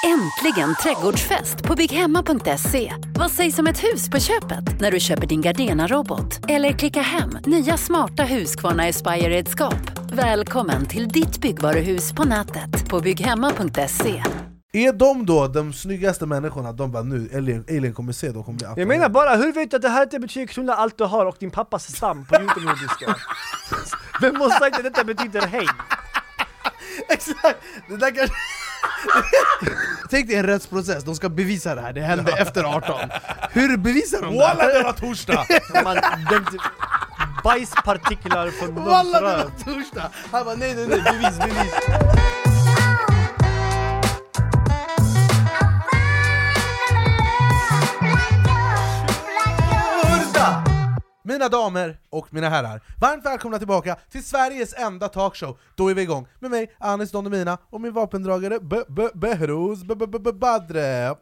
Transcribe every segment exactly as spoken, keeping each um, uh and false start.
Äntligen trädgårdsfest på bygghemma punkt se. Vad sägs om ett hus på köpet när du köper din Gardena-robot? Eller klicka hem nya smarta Husqvarna Aspire-redskap. Välkommen till ditt byggvaruhus på nätet på bygghemma punkt se. Är de då de snyggaste människorna? De bara nu, Alien, Alien kommer se, de kommer bli Jag menar bara, hur vet du att det här inte betyder knulla allt du har och din pappas stam på utomjordiska? Vem måste sagt att detta betyder hej? Exakt, det där kanske... Tänk dig en rättsprocess, de ska bevisa det här, det hände efter arton. Hur bevisar de det? Walla, det var torsdag! Man, den, bajspartiklar från Walla, det röv. var torsdag! Han bara nej, nej, nej, bevis, bevis. Mina damer och mina herrar, varmt välkomna tillbaka till Sveriges enda talkshow. Då är vi igång med mig, Anis Don Demina, och min vapendragare Behrouz Badre.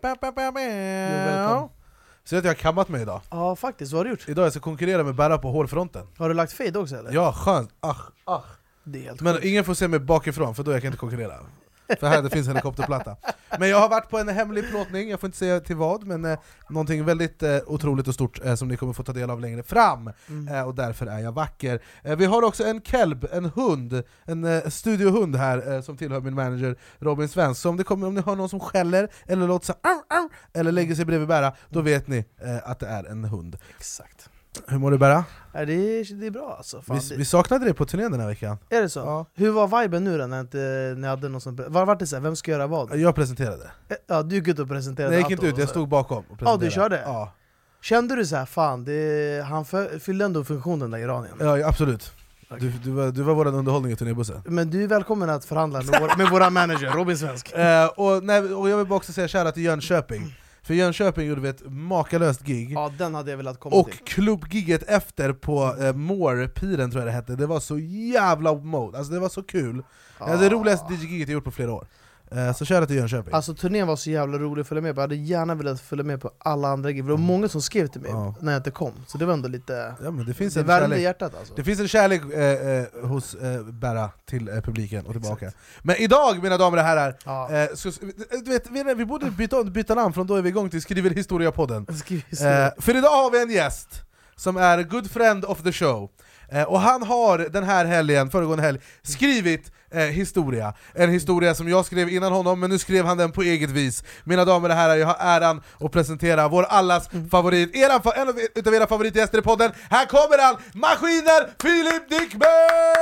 Så att jag har kammat mig idag. Ja, faktiskt, vad har du gjort? Idag jag ska konkurrera med Berra på hårfronten. Har du lagt fade också eller? Ja, skönt. Ach, ach. Det är helt Men sjukt. ingen får se mig bakifrån, för då jag kan inte konkurrera. För här det finns en helikopterplatta. Men jag har varit på en hemlig plåtning, jag får inte säga till vad, men eh, någonting väldigt eh, otroligt och stort eh, som ni kommer få ta del av längre fram. Mm. eh, Och därför är jag vacker. eh, Vi har också en kelb, en hund, en eh, studiohund här eh, som tillhör min manager Robin Svensk. Så om, det kommer, om ni har någon som skäller eller låter så här, ar, ar, eller lägger sig bredvid Berra, då vet ni eh, att det är en hund. Exakt. Hur mår du, Berra? Ja, det, är, det är bra alltså. Fan, Vi, det... vi saknade dig på turnén den här veckan. Är det så? Ja. Hur var viben nu då när inte ni hade någon som... Var var det så här, vem ska göra vad? Jag presenterade. Ja, du gick ut och presenterade. Nej, jag gick inte allt ut, jag och- stod bakom och Ja, du presenterade. körde? Ja, Kände du så här, fan, det, han för, fyllde ändå funktionen där Iranien? ja absolut. Du, du, var, du var vår underhållning i turnébussen. Men du är välkommen att förhandla med, vår, med våra manager, Robin Svensk. Eh, och, nej, och jag vill bara också säga kära till Jönköping. För Jönköping gjorde vi ett makalöst gig. Ja, den hade jag velat komma Och till. klubbgigget efter på eh, Moore-piren tror jag det hette. Det var så jävla mode, alltså det var så kul. Ja. Det är det roligaste D J-giget jag gjort på flera år. eh, Så kära till Jönköping. Alltså turnén var så jävla rolig att följa med på. Jag hade gärna velat följa med på alla andra gig. Det var många som skrev till mig Ja. när jag inte kom. Så det var ändå lite... Ja, men det finns Det en värmde kärlek. hjärtat alltså. Det finns en kärlek eh, eh, hos eh, Berra till eh, publiken och tillbaka. Exakt. Men idag, mina damer och herrar, Ja. eh, så, du vet, vi, vi borde byta, byta namn från då är vi igång till Skriver historia-podden. Skriv så. Eh, för idag har vi en gäst som är good friend of the show. Eh, och han har den här helgen, föregående helg, skrivit eh, historia. En historia som jag skrev innan honom, men nu skrev han den på eget vis. Mina damer och herrar, jag har äran att presentera vår allas favorit, eran, fa- en av, utav era favoritgäster i podden. Här kommer han, Maskiner Filip Dickman!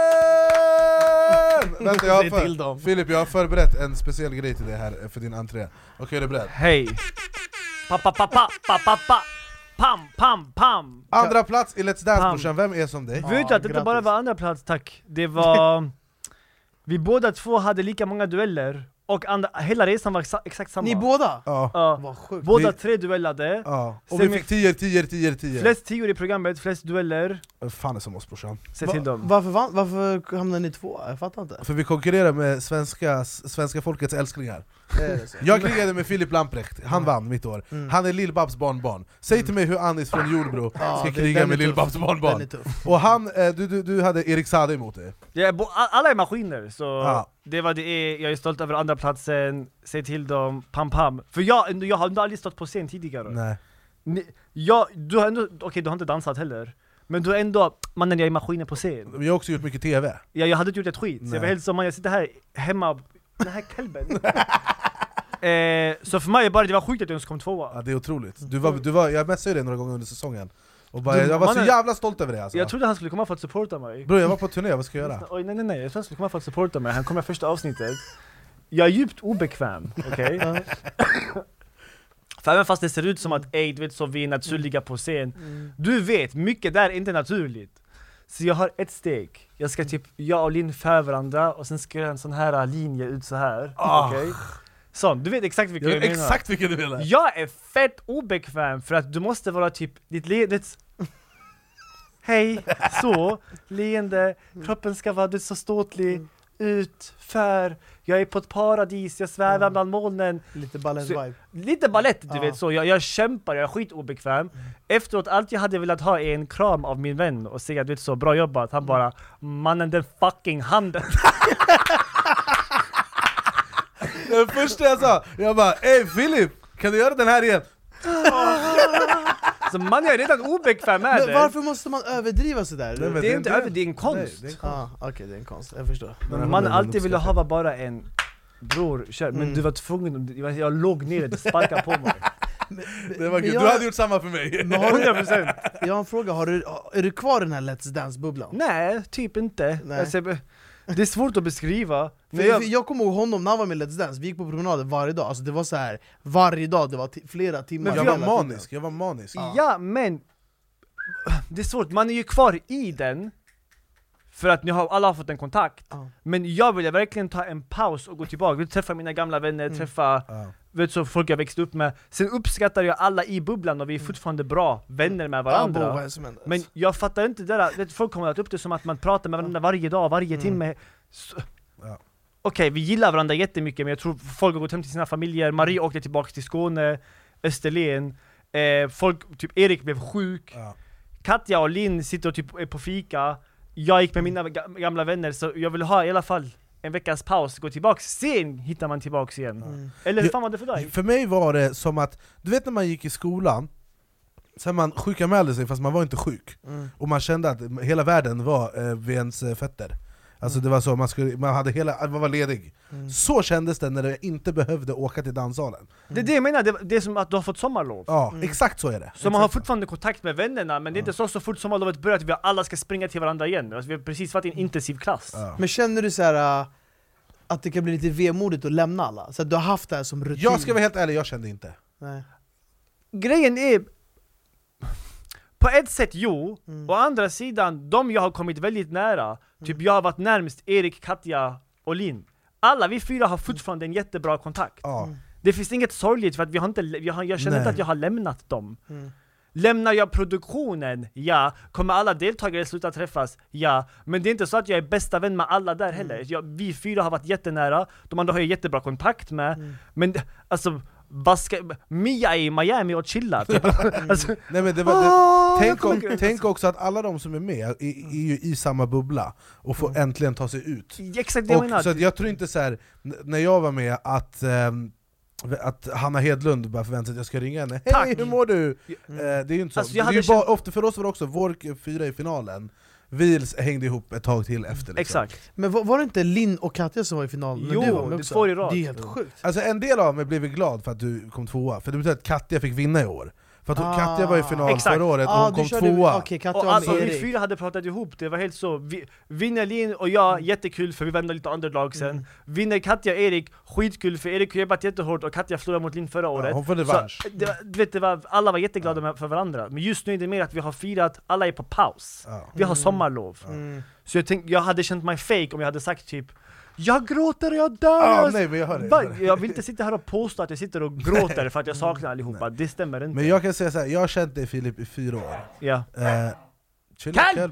Vänta, jag har Säg till för, dem. Filip, jag har förberett en speciell grej till dig här eh, för din entré. Okej, är du beredd? Hej. Pa pa pa pa pa pa pa. Pam pam pam. Andra plats i Let's Dance, Pam. brorsan, vem är som dig? Ja, Vet du att det inte grattis. bara var andra plats, tack. Det var... Vi båda två hade lika många dueller. Och andra, hela resan var exa- exakt samma. Ni båda? Ja, Ja. Vad sjukt. Båda Vi- tre duellade. ja. Och Sen vi vi- fick tio, tio, tio, tio. Flest tio i programmet, flest dueller. Fan är som oss, brorsan. Se till dem. Varför, vann, varför hamnade ni två? Jag fattar inte. För vi konkurrerar med svenska, svenska folkets älsklingar. Är det så? Jag krigade med Filip Lamprecht, han vann mitt år. Mm. Han är Lill-Babs barnbarn. Säg till mig hur Anis från Jordbro Ja, ska det- kriga den med är tuff. Lill-Babs Den barnbarn. är tuff. Och han, eh, du, du, du hade Erik Saade emot dig. Ja, bo- a- alla är maskiner, så Ja. det var det är. Jag är stolt över andra platsen. Se till dem, pam pam. För jag, jag har ändå aldrig stått på scen tidigare. Nej. Ni, jag, du har ändå, okej du har inte dansat heller. Men du är ändå, mannen jag är maskinen på scen. Jag har också gjort mycket tv. Ja, jag hade inte gjort ett skit, så Nej. jag var helt som man, jag sitter här hemma, den här kelben. eh, så för mig bara det var sjukt att jag ens kom tvåa. Ja, det är otroligt. Du var, du var, jag messade dig några gånger under säsongen. Och bara, Du, jag var så mannen- jävla stolt över det alltså. Jag trodde han skulle komma för att supporta mig. Bro, jag var på turné, vad ska jag göra? Oj nej nej nej, jag trodde han skulle komma för att supporta mig. Han kommer i första avsnittet. Jag är djupt obekväm, okej? Ja. För även fast det ser ut som att ey, du vet så vi är naturliga på scen. Mm. Du vet, mycket där är inte naturligt. Så jag har ett steg. Jag ska typ, jag och Linn för varandra och sen ska jag göra en sån här linje ut så här. Ah. Okej? Sån, du vet exakt vilken Jag jag, vet menar. exakt vilken du menar. Jag är fett obekväm för att du måste vara typ, ditt leende... Hej, så, leende, kroppen ska vara du, så ståtlig, ut, för, jag är på ett paradis, jag svävar Mm. bland molnen. Lite ballett-vibe. Lite ballett, du Ja. vet så. Jag, jag kämpar, jag är skitobekväm. Efteråt, allt jag hade velat ha är en kram av min vän och säga, du vet så, bra jobbat. Han bara, mannen den fucking handen. Det första jag sa, jag bara, ey Filip, kan du göra den här igen? Så man är redan obekväm med Men det. varför måste man överdriva sådär? Nej, men Det är inte över, det är en konst. Nej, det är en konst. Ah, okej, okay, det är en konst, jag förstår. Men man alltid ville ha bara en bror, kör. Men Mm. du var tvungen, jag, jag låg ner, du sparkade på mig. Det var kul. jag- Du hade gjort samma för mig. Men har hundra du, procent. jag har en fråga, har du, är du kvar i den här Let's Dance-bubblan? Nej, typ inte. Nej. Alltså, det är svårt att beskriva. För Men jag, jag, jag kommer ihåg honom när han var med i Let's Dance, vi gick på promenader varje dag, alltså det var så här varje dag, det var t- flera timmar. Men Jag vi var hela tiden. manisk, jag var manisk. ja, men det är svårt, man är ju kvar i den. För att ni har, alla har fått en kontakt. Ja. Men jag vill verkligen ta en paus och gå tillbaka. Jag vill träffa mina gamla vänner, Mm. träffa Ja. vet så, folk jag växte upp med. Sen uppskattar jag alla i bubblan och vi är fortfarande bra vänner med Ja, bo, varandra. vad är det som händer? Men jag fattar inte det där, vet, folk kommer att upp det som att man pratar med varandra varje dag, varje Mm. timme. Så- Ja. Okej, vi gillar varandra jättemycket, men jag tror folk har gått hem till sina familjer. Marie åkte tillbaka till Skåne, Österlen. Eh, folk, typ Erik blev sjuk. Ja. Katja och Linn sitter och typ är på fika. Jag gick med mina ga- gamla vänner, så jag vill ha i alla fall en veckas paus, gå tillbaks. Sen hittar man tillbaks igen. Mm. Eller hur Ja, fan var det för dig? För mig var det som att, du vet när man gick i skolan, sen man sjukanmälde sig fast man var inte sjuk. Mm. Och man kände att hela världen var eh, vid ens eh, fötter. Alltså det var så, man, skulle, man, hade hela, man var ledig. Mm. Så kändes det när det inte behövde åka till danssalen. Det är det jag menar, det, det är som att du har fått sommarlov. Ja, Mm. exakt så är det. Så man har fortfarande kontakt med vännerna, men det är inte så så fort sommarlovet börjar att vi alla ska springa till varandra igen. Alltså, vi har precis varit i en intensiv klass. Ja. Men känner du så här äh, att det kan bli lite vemodigt att lämna alla? Så att du har haft det här som rutin? Jag ska vara helt ärlig, jag kände inte. Nej. Grejen är, på ett sätt jo, Mm. å andra sidan, de jag har kommit väldigt nära, typ jag har varit närmast Erik, Katja och Linn. Alla vi fyra har fortfarande en jättebra kontakt. Ja. Mm. Det finns inget sorgligt för att vi har inte, vi har, jag känner Nej. inte att jag har lämnat dem. Mm. Lämnar jag produktionen? Ja. Kommer alla deltagare sluta träffas? Ja. Men det är inte så att jag är bästa vän med alla där heller. Jag, vi fyra har varit jättenära, de andra har jag jättebra kontakt med. Mm. Men alltså, vad ska, Mia är i Miami och chillar. Typ. Alltså, Nej, men det var, det, Åh, tänk, jag kommer om, inte- tänk också att alla de som är med är, är ju i samma bubbla och får äntligen ta sig ut. exakt det jag Och, menar. så att jag tror inte så här, n- när jag var med att, ehm, att Hanna Hedlund bara förväntade sig att jag ska ringa henne. Tack. Hej, hur mår du? Mm. Eh, det är ju inte så. Alltså, jag det är ju hade bara, känt- ofta för oss var det också vår k- fyra i finalen. Vi hängde ihop ett tag till efter. Liksom. Exakt. Men var, var det inte Linn och Katja som var i finalen? när Jo, du var med det är också? två i rad. Det är helt sjukt. Alltså en del av mig blev glad för att du kom tvåa, för det betyder att Katja fick vinna i år. För att hon, Ah. Katja var i final Exakt. förra året och Ah, hon du kom körde- tvåa. Okej, Katja Och var alltså med vi Erik. fyra hade pratat ihop, det var helt så. Vi, vinner Linn och jag, jättekul för vi vände lite underlag sen. Mm. Vinner Katja och Erik, skitkul för Erik har jobbat jättehårt och Katja förlorade mot Linn förra året. hon får revansch. Så, det, var- du vet, det var, alla var jätteglada med, för varandra. Men just nu är det mer att vi har firat, alla är på paus. Ja. Vi har Mm. sommarlov. Mm. Så jag tänkte, jag hade känt mig fake om jag hade sagt typ jag gråter och jag dör! Ah, jag, nej, men jag hör det, jag Va? hör det. jag vill inte sitta här och påstå att jag sitter och gråter för att jag saknar allihopa, det stämmer inte. Men jag kan säga så här, jag har känt dig Filip i fyra år. Ja. Eh, chill, Kall! kall.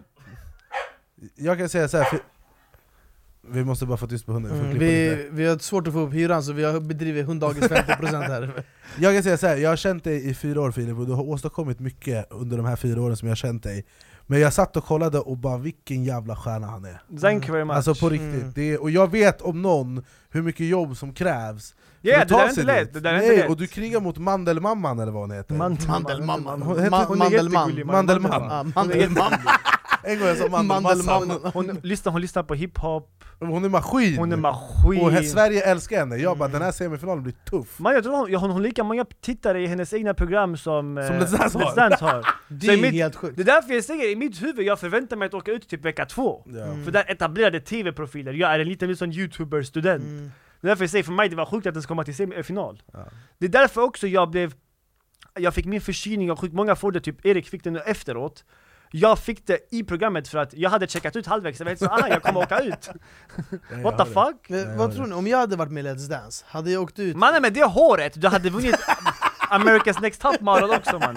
Jag kan säga så här, för, vi måste bara få tyst på hunden. vi får Mm, klippa lite. vi, vi har svårt att få upp hyran så vi har bedrivit hunddagis femtio procent här. Jag kan säga så här, jag har känt dig i fyra år Filip, och du har åstadkommit mycket under de här fyra åren som jag har känt dig. Men jag satt och kollade och bara vilken jävla stjärna han är. Thank you very much. Alltså på riktigt, Mm. det är, och jag vet om någon hur mycket jobb som krävs för Ja, att det ta där är sig inte dit. lätt, det där är Nej, inte lätt. och du krigar mot Mandelmamman eller vad hon heter. Mandel- Mandelmamman. Hon heter- Ma- hon är Mandelman. jättegullig, Mandelman. Ja, Mandelman. En gång jag sa Mandelmamman. Mandelman. Hon lyssnar, hon lyssnar på hiphop, Hon är maskin. hon är maskin. Och he- Sverige älskar henne. Jag bara, den här semifinalen blir tuff. Man, jag tror hon, hon, hon har lika många tittare i hennes egna program som, eh, Som Let's Dance har. Dance har. Det Så i är mitt- helt sjukt. Det är därför jag säger i mitt huvud, jag förväntar mig att åka ut typ vecka två. Ja. Mm. För där etablerade tv-profiler, jag är en liten sån youtuber-student. Mm. Det är därför jag säger, för mig det var sjukt att den ska komma till semifinal. Ja. Det är därför också jag blev, jag fick min förkylning och sjukt många får det, typ Erik fick den efteråt. Jag fick det i programmet för att jag hade checkat ut halvvägs, jag vet så, aha, jag kommer åka ut. Jag What hör the det. fuck? Men, Ja, vad det- tror ni, om jag hade varit med i Let's Dance, hade jag åkt ut? Mannen med det håret, du hade vunnit America's Next Top Model också mannen.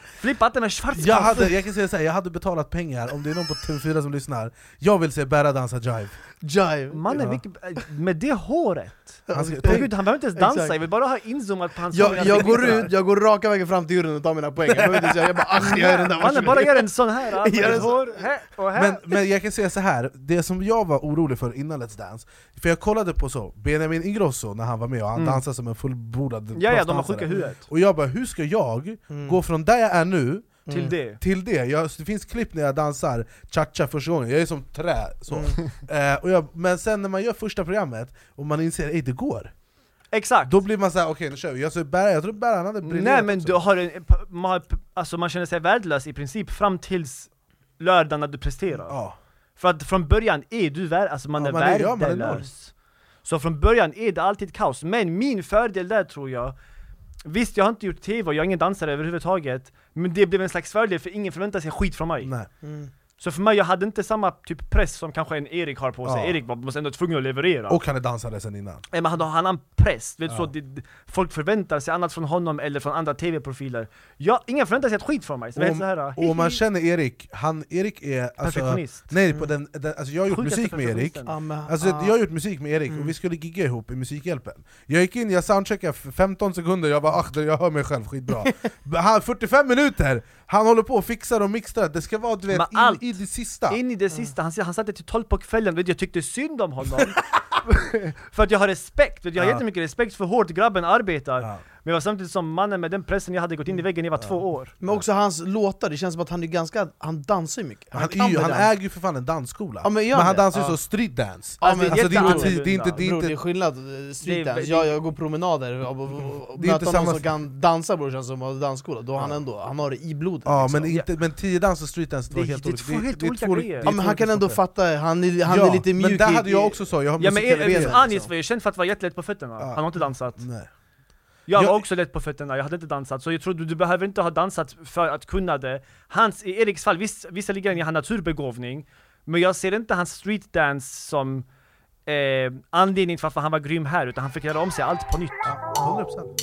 Flippa att den är svart. Jag hade, jag kan säga så här, jag hade betalat pengar om det är någon på T V fyra som lyssnar. Jag vill se Berra dansa jive. Jive. Mannen, Ja. vilket, med det håret. Han ska, Åh gud, han behöver inte ens dansa, Exakt. jag vill bara ha inzoomat på hans Jag, hår. jag går ut, jag går raka vägen fram till juryn och tar mina poäng. Jag behöver inte säga, jag bara ach, jag är den där. Mannen, bara gör en sån här, med Gör en ditt sån. hår, här och här. men, men jag kan säga så här, det som jag var orolig för innan Let's Dance, för jag kollade på så Benjamin Ingrosso när han var med och han Mm. dansade som en fullbordad ja, ja, de har proffsdansare. sjuka huvudet. Och jag bara, hur ska jag Mm. gå från där jag är nu Till Mm. det. till det? Jag, det finns klipp när jag dansar cha-cha första gången, jag är som trä så. Mm. Eh, och jag, men sen när man gör första programmet och man inser att det går, Exakt. då blir man såhär, okej okay, nu kör vi. Jag, så Berra, jag tror Berra hade briljerat. Nej men också. du har en, man, har, alltså man känner sig värdelös i princip fram tills lördagen när du presterar. Ja. För att från början är du värd, alltså man Ja, är man är- ja, man är värdelös. Så från början är det alltid kaos. Men min fördel där tror jag, visst jag har inte gjort tv och jag är ingen dansare överhuvudtaget, men det blev en slags fördel för ingen förväntar sig skit från mig. Nej. Mm. Så för mig, jag hade inte samma typ press som kanske en Erik har på sig. Ja. Erik var måste ändå tvungen att leverera. Och han är dansare sen innan. Nej, men han har han har en press, vet Ja. så, det, det- folk förväntar sig annat från honom eller från andra tv-profiler. Ja, ingen förväntar sig ett skit från mig. Så det är Och- så här, Och om man känner Erik, han, Erik är alltså, perfektionist. nej, på den, den, alltså jag har gjort Sjukaste musik med Erik. perfektionisten. Ja, men, Alltså ah. jag har gjort musik med Erik och vi skulle gigga ihop i Musikhjälpen. Jag gick in, jag soundcheckade för femton sekunder, jag bara ach, jag hör mig själv skitbra. Han, fyrtiofem minuter! Han håller på och fixar och mixar, det ska vara du vet, Men in allt. i det sista. In i det sista, han, han satte till tolv på kvällen, vet du, jag tyckte synd om honom. För att jag har respekt, vet du, jag har Ja. jättemycket respekt för hårt grabben arbetar. Ja. Men jag var samtidigt som mannen med den pressen, jag hade gått in i väggen när jag var två år. Men också hans låtar, det känns som att han är ganska, han dansar ju mycket. Han, kan är ju, väl han dans. äger ju för fan en dansskola. Ja, men gör men han det? dansar ju Ja. så street dance. Ja, men alltså, det, är inte, jätteannorlunda. det är inte, det är Bro, det är inte skillnad, eh, street Det är- dance. Jag, jag går promenader och, och, och, och Det är inte möter någon samma- som kan dansa bror, känns som att dansskola. Då har han ändå, han har det i blodet. Ja, liksom. men, inte, men tiodans och streetdans var Det- helt det är olika. två helt olika två- grejer. det är Ja, men två han kan olika ändå saker. fatta, han är, han Ja, är lite mjuk. men där hade i- jag också så, jag har Ja men musikalitet, er, Anis liksom. var ju känd för att vara jättelätt på fötterna, Ja. han har inte dansat. Nej. Jag Jag- var också lätt på fötterna, jag hade inte dansat. Så jag tror du, du behöver inte ha dansat för att kunna det. Hans, i Eriks fall, viss, visserligen är han naturbegåvning, men jag ser inte hans streetdance som eh, anledning till varför han var grym här, utan han fick göra om sig allt på nytt. hundra procent.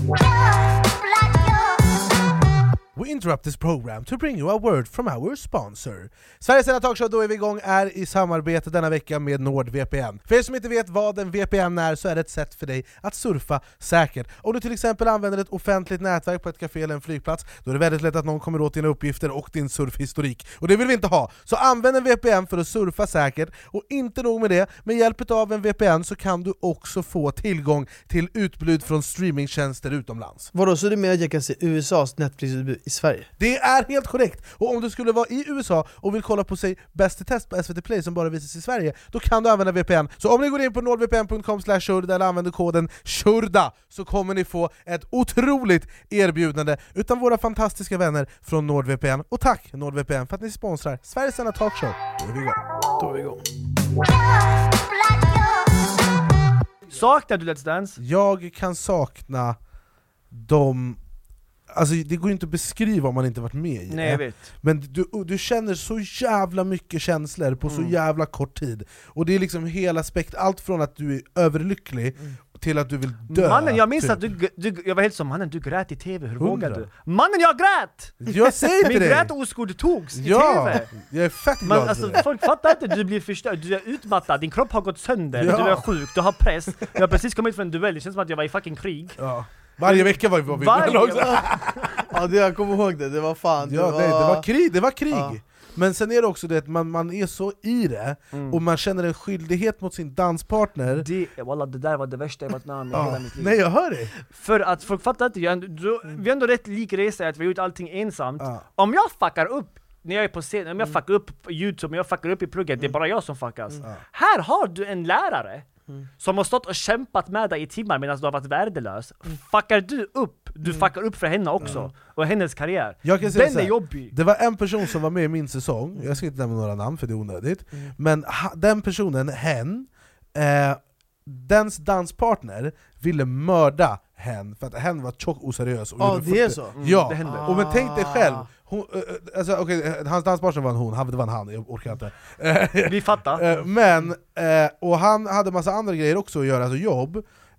We interrupt this program to bring you a word from our sponsor. Sveriges enda talkshow, då är vi igång, är i samarbete denna vecka med NordVPN. För er som inte vet vad en V P N är, så är det ett sätt för dig att surfa säkert. Om du till exempel använder ett offentligt nätverk på ett café eller en flygplats, då är det väldigt lätt att någon kommer åt dina uppgifter och din surfhistorik. Och det vill vi inte ha. Så använd en V P N för att surfa säkert. Och inte nog med det, med hjälp av en V P N så kan du också få tillgång till utbud från streamingtjänster utomlands. Vadå, så det med att jag kan se U S A's Netflix-utbud i Sverige? Det är helt korrekt! Och om du skulle vara i U S A och vill kolla på sig Bäst i test på S V T Play som bara visas i Sverige, då kan du använda V P N. Så om ni går in på nordvpn punkt com slash shurda eller använder koden SHURDA, så kommer ni få ett otroligt erbjudande utan våra fantastiska vänner från NordVPN. Och tack NordVPN för att ni sponsrar Sveriges enda talkshow. Då är vi igång. Då är vi igång. Saknar du Let's Dance? Jag kan sakna de... Alltså det går ju inte att beskriva om man inte varit med i det. Nej jag vet. Men du, du känner så jävla mycket känslor på så Mm. jävla kort tid. Och det är liksom hela aspekt, allt från att du är överlycklig Mm. till att du vill dö. Mannen, jag minns typ. att du, du, jag var helt som mannen, du grät i tv, hur vågar Hundra. du? Mannen, jag grät! Jag säger Min till dig! grätoskuld togs i Ja, tv! jag är fett glad Men för alltså, det. folk fattar inte, du blir förstörd, du är utmattad, din kropp har gått sönder, Ja. du är sjuk, du har press. Jag har precis kommit från en duell, det känns som att jag var i fucking krig. Ja. Varje vecka var vi på Varje också. Ja, det, jag kommer ihåg det, det var fan... Det Ja, var... nej, det var krig, det var krig. Ja. Men sen är det också det att man, man är så i det, Mm. och man känner en skyldighet mot sin danspartner. Det, wallah, det där var det värsta jag varit med om i Ja. hela mitt liv. Nej, jag hör det. För att folk fattar inte, jag, du, vi har ändå rätt lik resa att vi har gjort allting ensamt. Ja. Om jag fuckar upp när jag är på scen, om jag fuckar upp på YouTube, om jag fuckar upp i plugget, det är bara jag som fuckas. Ja. Här har du en lärare Mm. som har stått och kämpat med dig i timmar medan du har varit värdelös. Fuckar du upp, du fuckar upp för henne också, och hennes karriär. Jag kan säga Den så är här, jobbig. det var en person som var med i min säsong, jag ska inte nämna några namn för det är onödigt, men ha, den personen, hen, eh, dens danspartner ville mörda hen för att hen var tjock oseriös och Ja, gjorde det är fyrtio så. Mm, Ja, det händer. och men tänk dig själv, Ah. hon, äh, alltså, okay, hans danspartner var en hon, han, det var en han, jag orkar inte. Eh, Vi fattar. eh, men, eh, och han hade massa andra grejer också att göra, alltså jobb.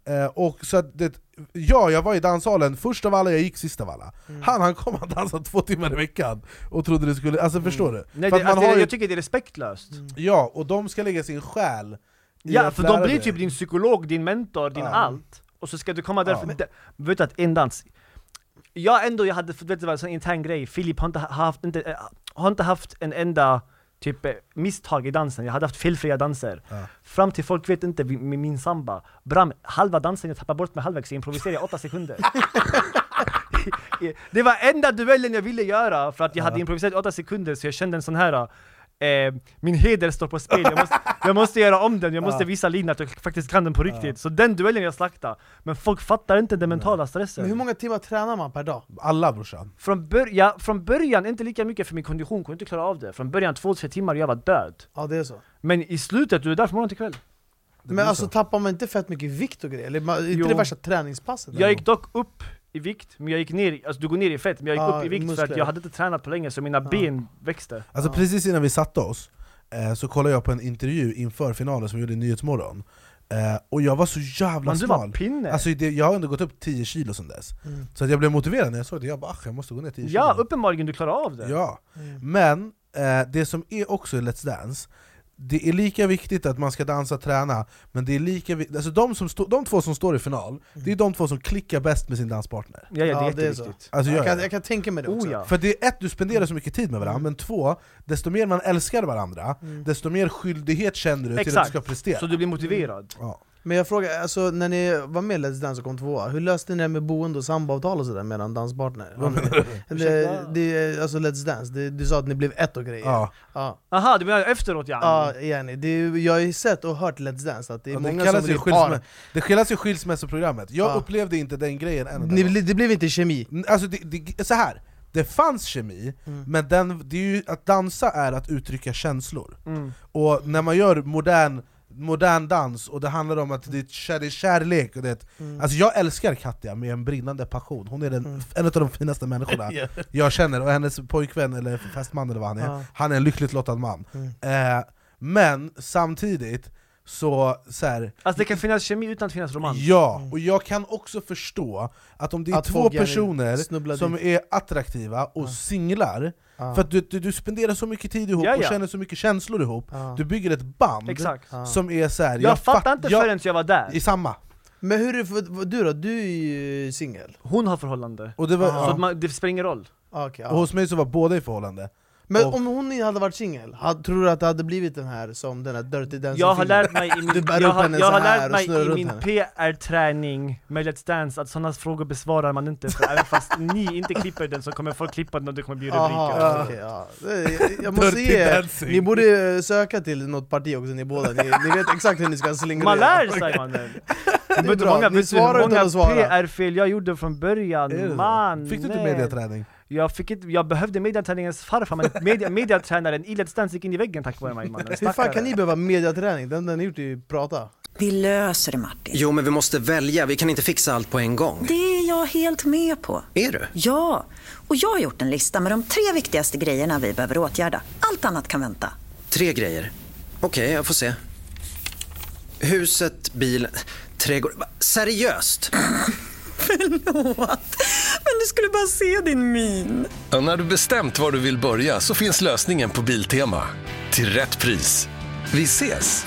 Eh, och så att det, ja, jag var i danssalen först av alla, jag gick sist av alla. Mm. Han, han kom att dansa två timmar i veckan och trodde det skulle, alltså mm. förstår du? Nej, för det, man alltså, har jag ju, tycker det är respektlöst. Mm. Ja, och de ska lägga sin själ i Ja, för de blir dig. typ din psykolog, din mentor, din ja. allt. Och så ska du komma där ja. för det. Vet du att en dans, jag ändå, jag hade, vet du vad, en sån intern grej. Filip har inte haft, inte, har inte haft en enda typ misstag i dansen. Jag hade haft felfria danser. Ja. Fram till folk vet inte med min samba. Bram, halva dansen jag tappade bort med halvvägs, så improviserade jag åtta sekunder. Det var enda duellen jag ville göra för att jag ja. hade improviserat åtta sekunder, så jag kände en sån här Eh, min heder står på spel, jag måste, jag måste göra om den, jag måste ja. visa Lina att jag faktiskt kan den på riktigt. Ja. Så den duellen jag slaktade. Men folk fattar inte den mentala stressen. Men hur många timmar tränar man per dag? Alla, brorsan. Från, bör- ja, från början, inte lika mycket för min kondition, kunde inte klara av det. Från början två, tre timmar, jag var död. Ja, det är så. Men i slutet, du är där från morgon till kväll. Men alltså så. Tappar man inte fett mycket vikt och grejer? Eller är inte det värsta träningspasset? Jag gick dock upp i vikt, men jag gick ner, alltså du går ner i fett, men jag gick ah, upp i vikt muskler. För att jag hade inte tränat på länge, så mina ah. ben växte. Alltså ah. precis innan vi satte oss eh, så kollade jag på en intervju inför finalen som vi gjorde i Nyhetsmorgon. Eh, och jag var så jävla men du smal. var pinne. Alltså det, jag har ändå gått upp tio kilo sedan dess. Mm. Så att jag blev motiverad när jag såg det. Jag bara, ach, jag måste gå ner tio kilo. Ja, uppenbarligen du klarar av det. Ja, mm. men eh, det som är också i Let's Dance, det är lika viktigt att man ska dansa och träna, men det är lika viktigt, alltså de, som stå, de två som står i final, mm. det är de två som klickar bäst med sin danspartner. Ja, ja, det är, det är så. Alltså, jag, kan, jag kan tänka mig det också. Oh, ja. För det är ett, du spenderar så mycket tid med varandra, mm. men två, desto mer man älskar varandra, mm. desto mer skyldighet känner du. Exakt. Till att du ska prestera. Så du blir motiverad. Mm. Ja. Men jag frågar, alltså när ni var med i Let's Dance och kom tvåa, hur löste ni det med boende och samboavtal och sådär med en danspartner? det, det, alltså Let's Dance, det, du sa att ni blev ett och grejer. Ja. Ja. Aha, du menar efteråt ja. Ja, igen. Det, jag har ju sett och hört Let's Dance att det är ja, många det som vill skilsmä- Det skiljas ju skilsmässoprogrammet. Jag ja. upplevde inte den grejen än. Ni, det blev inte kemi? Alltså det, det, så här. Det fanns kemi, mm. men den, det är ju, att dansa är att uttrycka känslor. Mm. Och när man gör modern modern dans, och det handlar om att det är, kär, det är kärlek och det, mm. alltså jag älskar Katja med en brinnande passion. Hon är den, mm. en av de finaste människorna yeah. jag känner, och hennes pojkvän eller fästman eller vad han är, ja. han är en lyckligt lottad man. Mm. Eh, men samtidigt så, så här, alltså det kan finnas kemi utan att finnas romans. Ja, och jag kan också förstå att om det är att två personer som dit. är attraktiva och ja. singlar, ja. för att du, du, du spenderar så mycket tid ihop ja, ja. och känner så mycket känslor ihop, ja. du bygger ett band. Exakt. som är så här, jag, jag fattar inte förrän jag var där. I samma. Men hur är du då? Du är ju singel. Hon har förhållande. Och det, var, så att man, det spelar ingen roll. Okay, ja. Och hos mig så var båda i förhållande. Men och, om hon hade varit singel, tror du att det hade blivit den här som den här Dirty Dancing? Jag har lärt mig i min, jag har, jag har lärt mig i min P R-träning med Let's Dance att sådana frågor besvarar man inte, för även fast ni inte klipper den så kommer folk klippa den och det kommer bli rubriker. Aha, okay, ja. jag, jag måste ge, ni borde söka till något parti också, ni båda. Ni, ni vet exakt hur ni ska slingra. Man lär sig, mannen. Vet du många, vet många P R-fel jag gjorde från början? Man, fick du inte mediaträning? Jag, fick inte, jag behövde mediaträningens farfar, men media, mediatränaren i Let's Dance gick in i väggen tack vare mig, mannen. Hur fan kan ni behöva mediaträning? Den den gjort är prata. Vi löser det, Martin. Jo, men vi måste välja. Vi kan inte fixa allt på en gång. Det är jag helt med på. Är du? Ja, och jag har gjort en lista med de tre viktigaste grejerna vi behöver åtgärda. Allt annat kan vänta. Tre grejer? Okej, okay, jag får se. Huset, bilen, trädgård... Seriöst? Förlåt, men du skulle bara se din min. Och när du bestämt var du vill börja så finns lösningen på Biltema. Till rätt pris. Vi ses!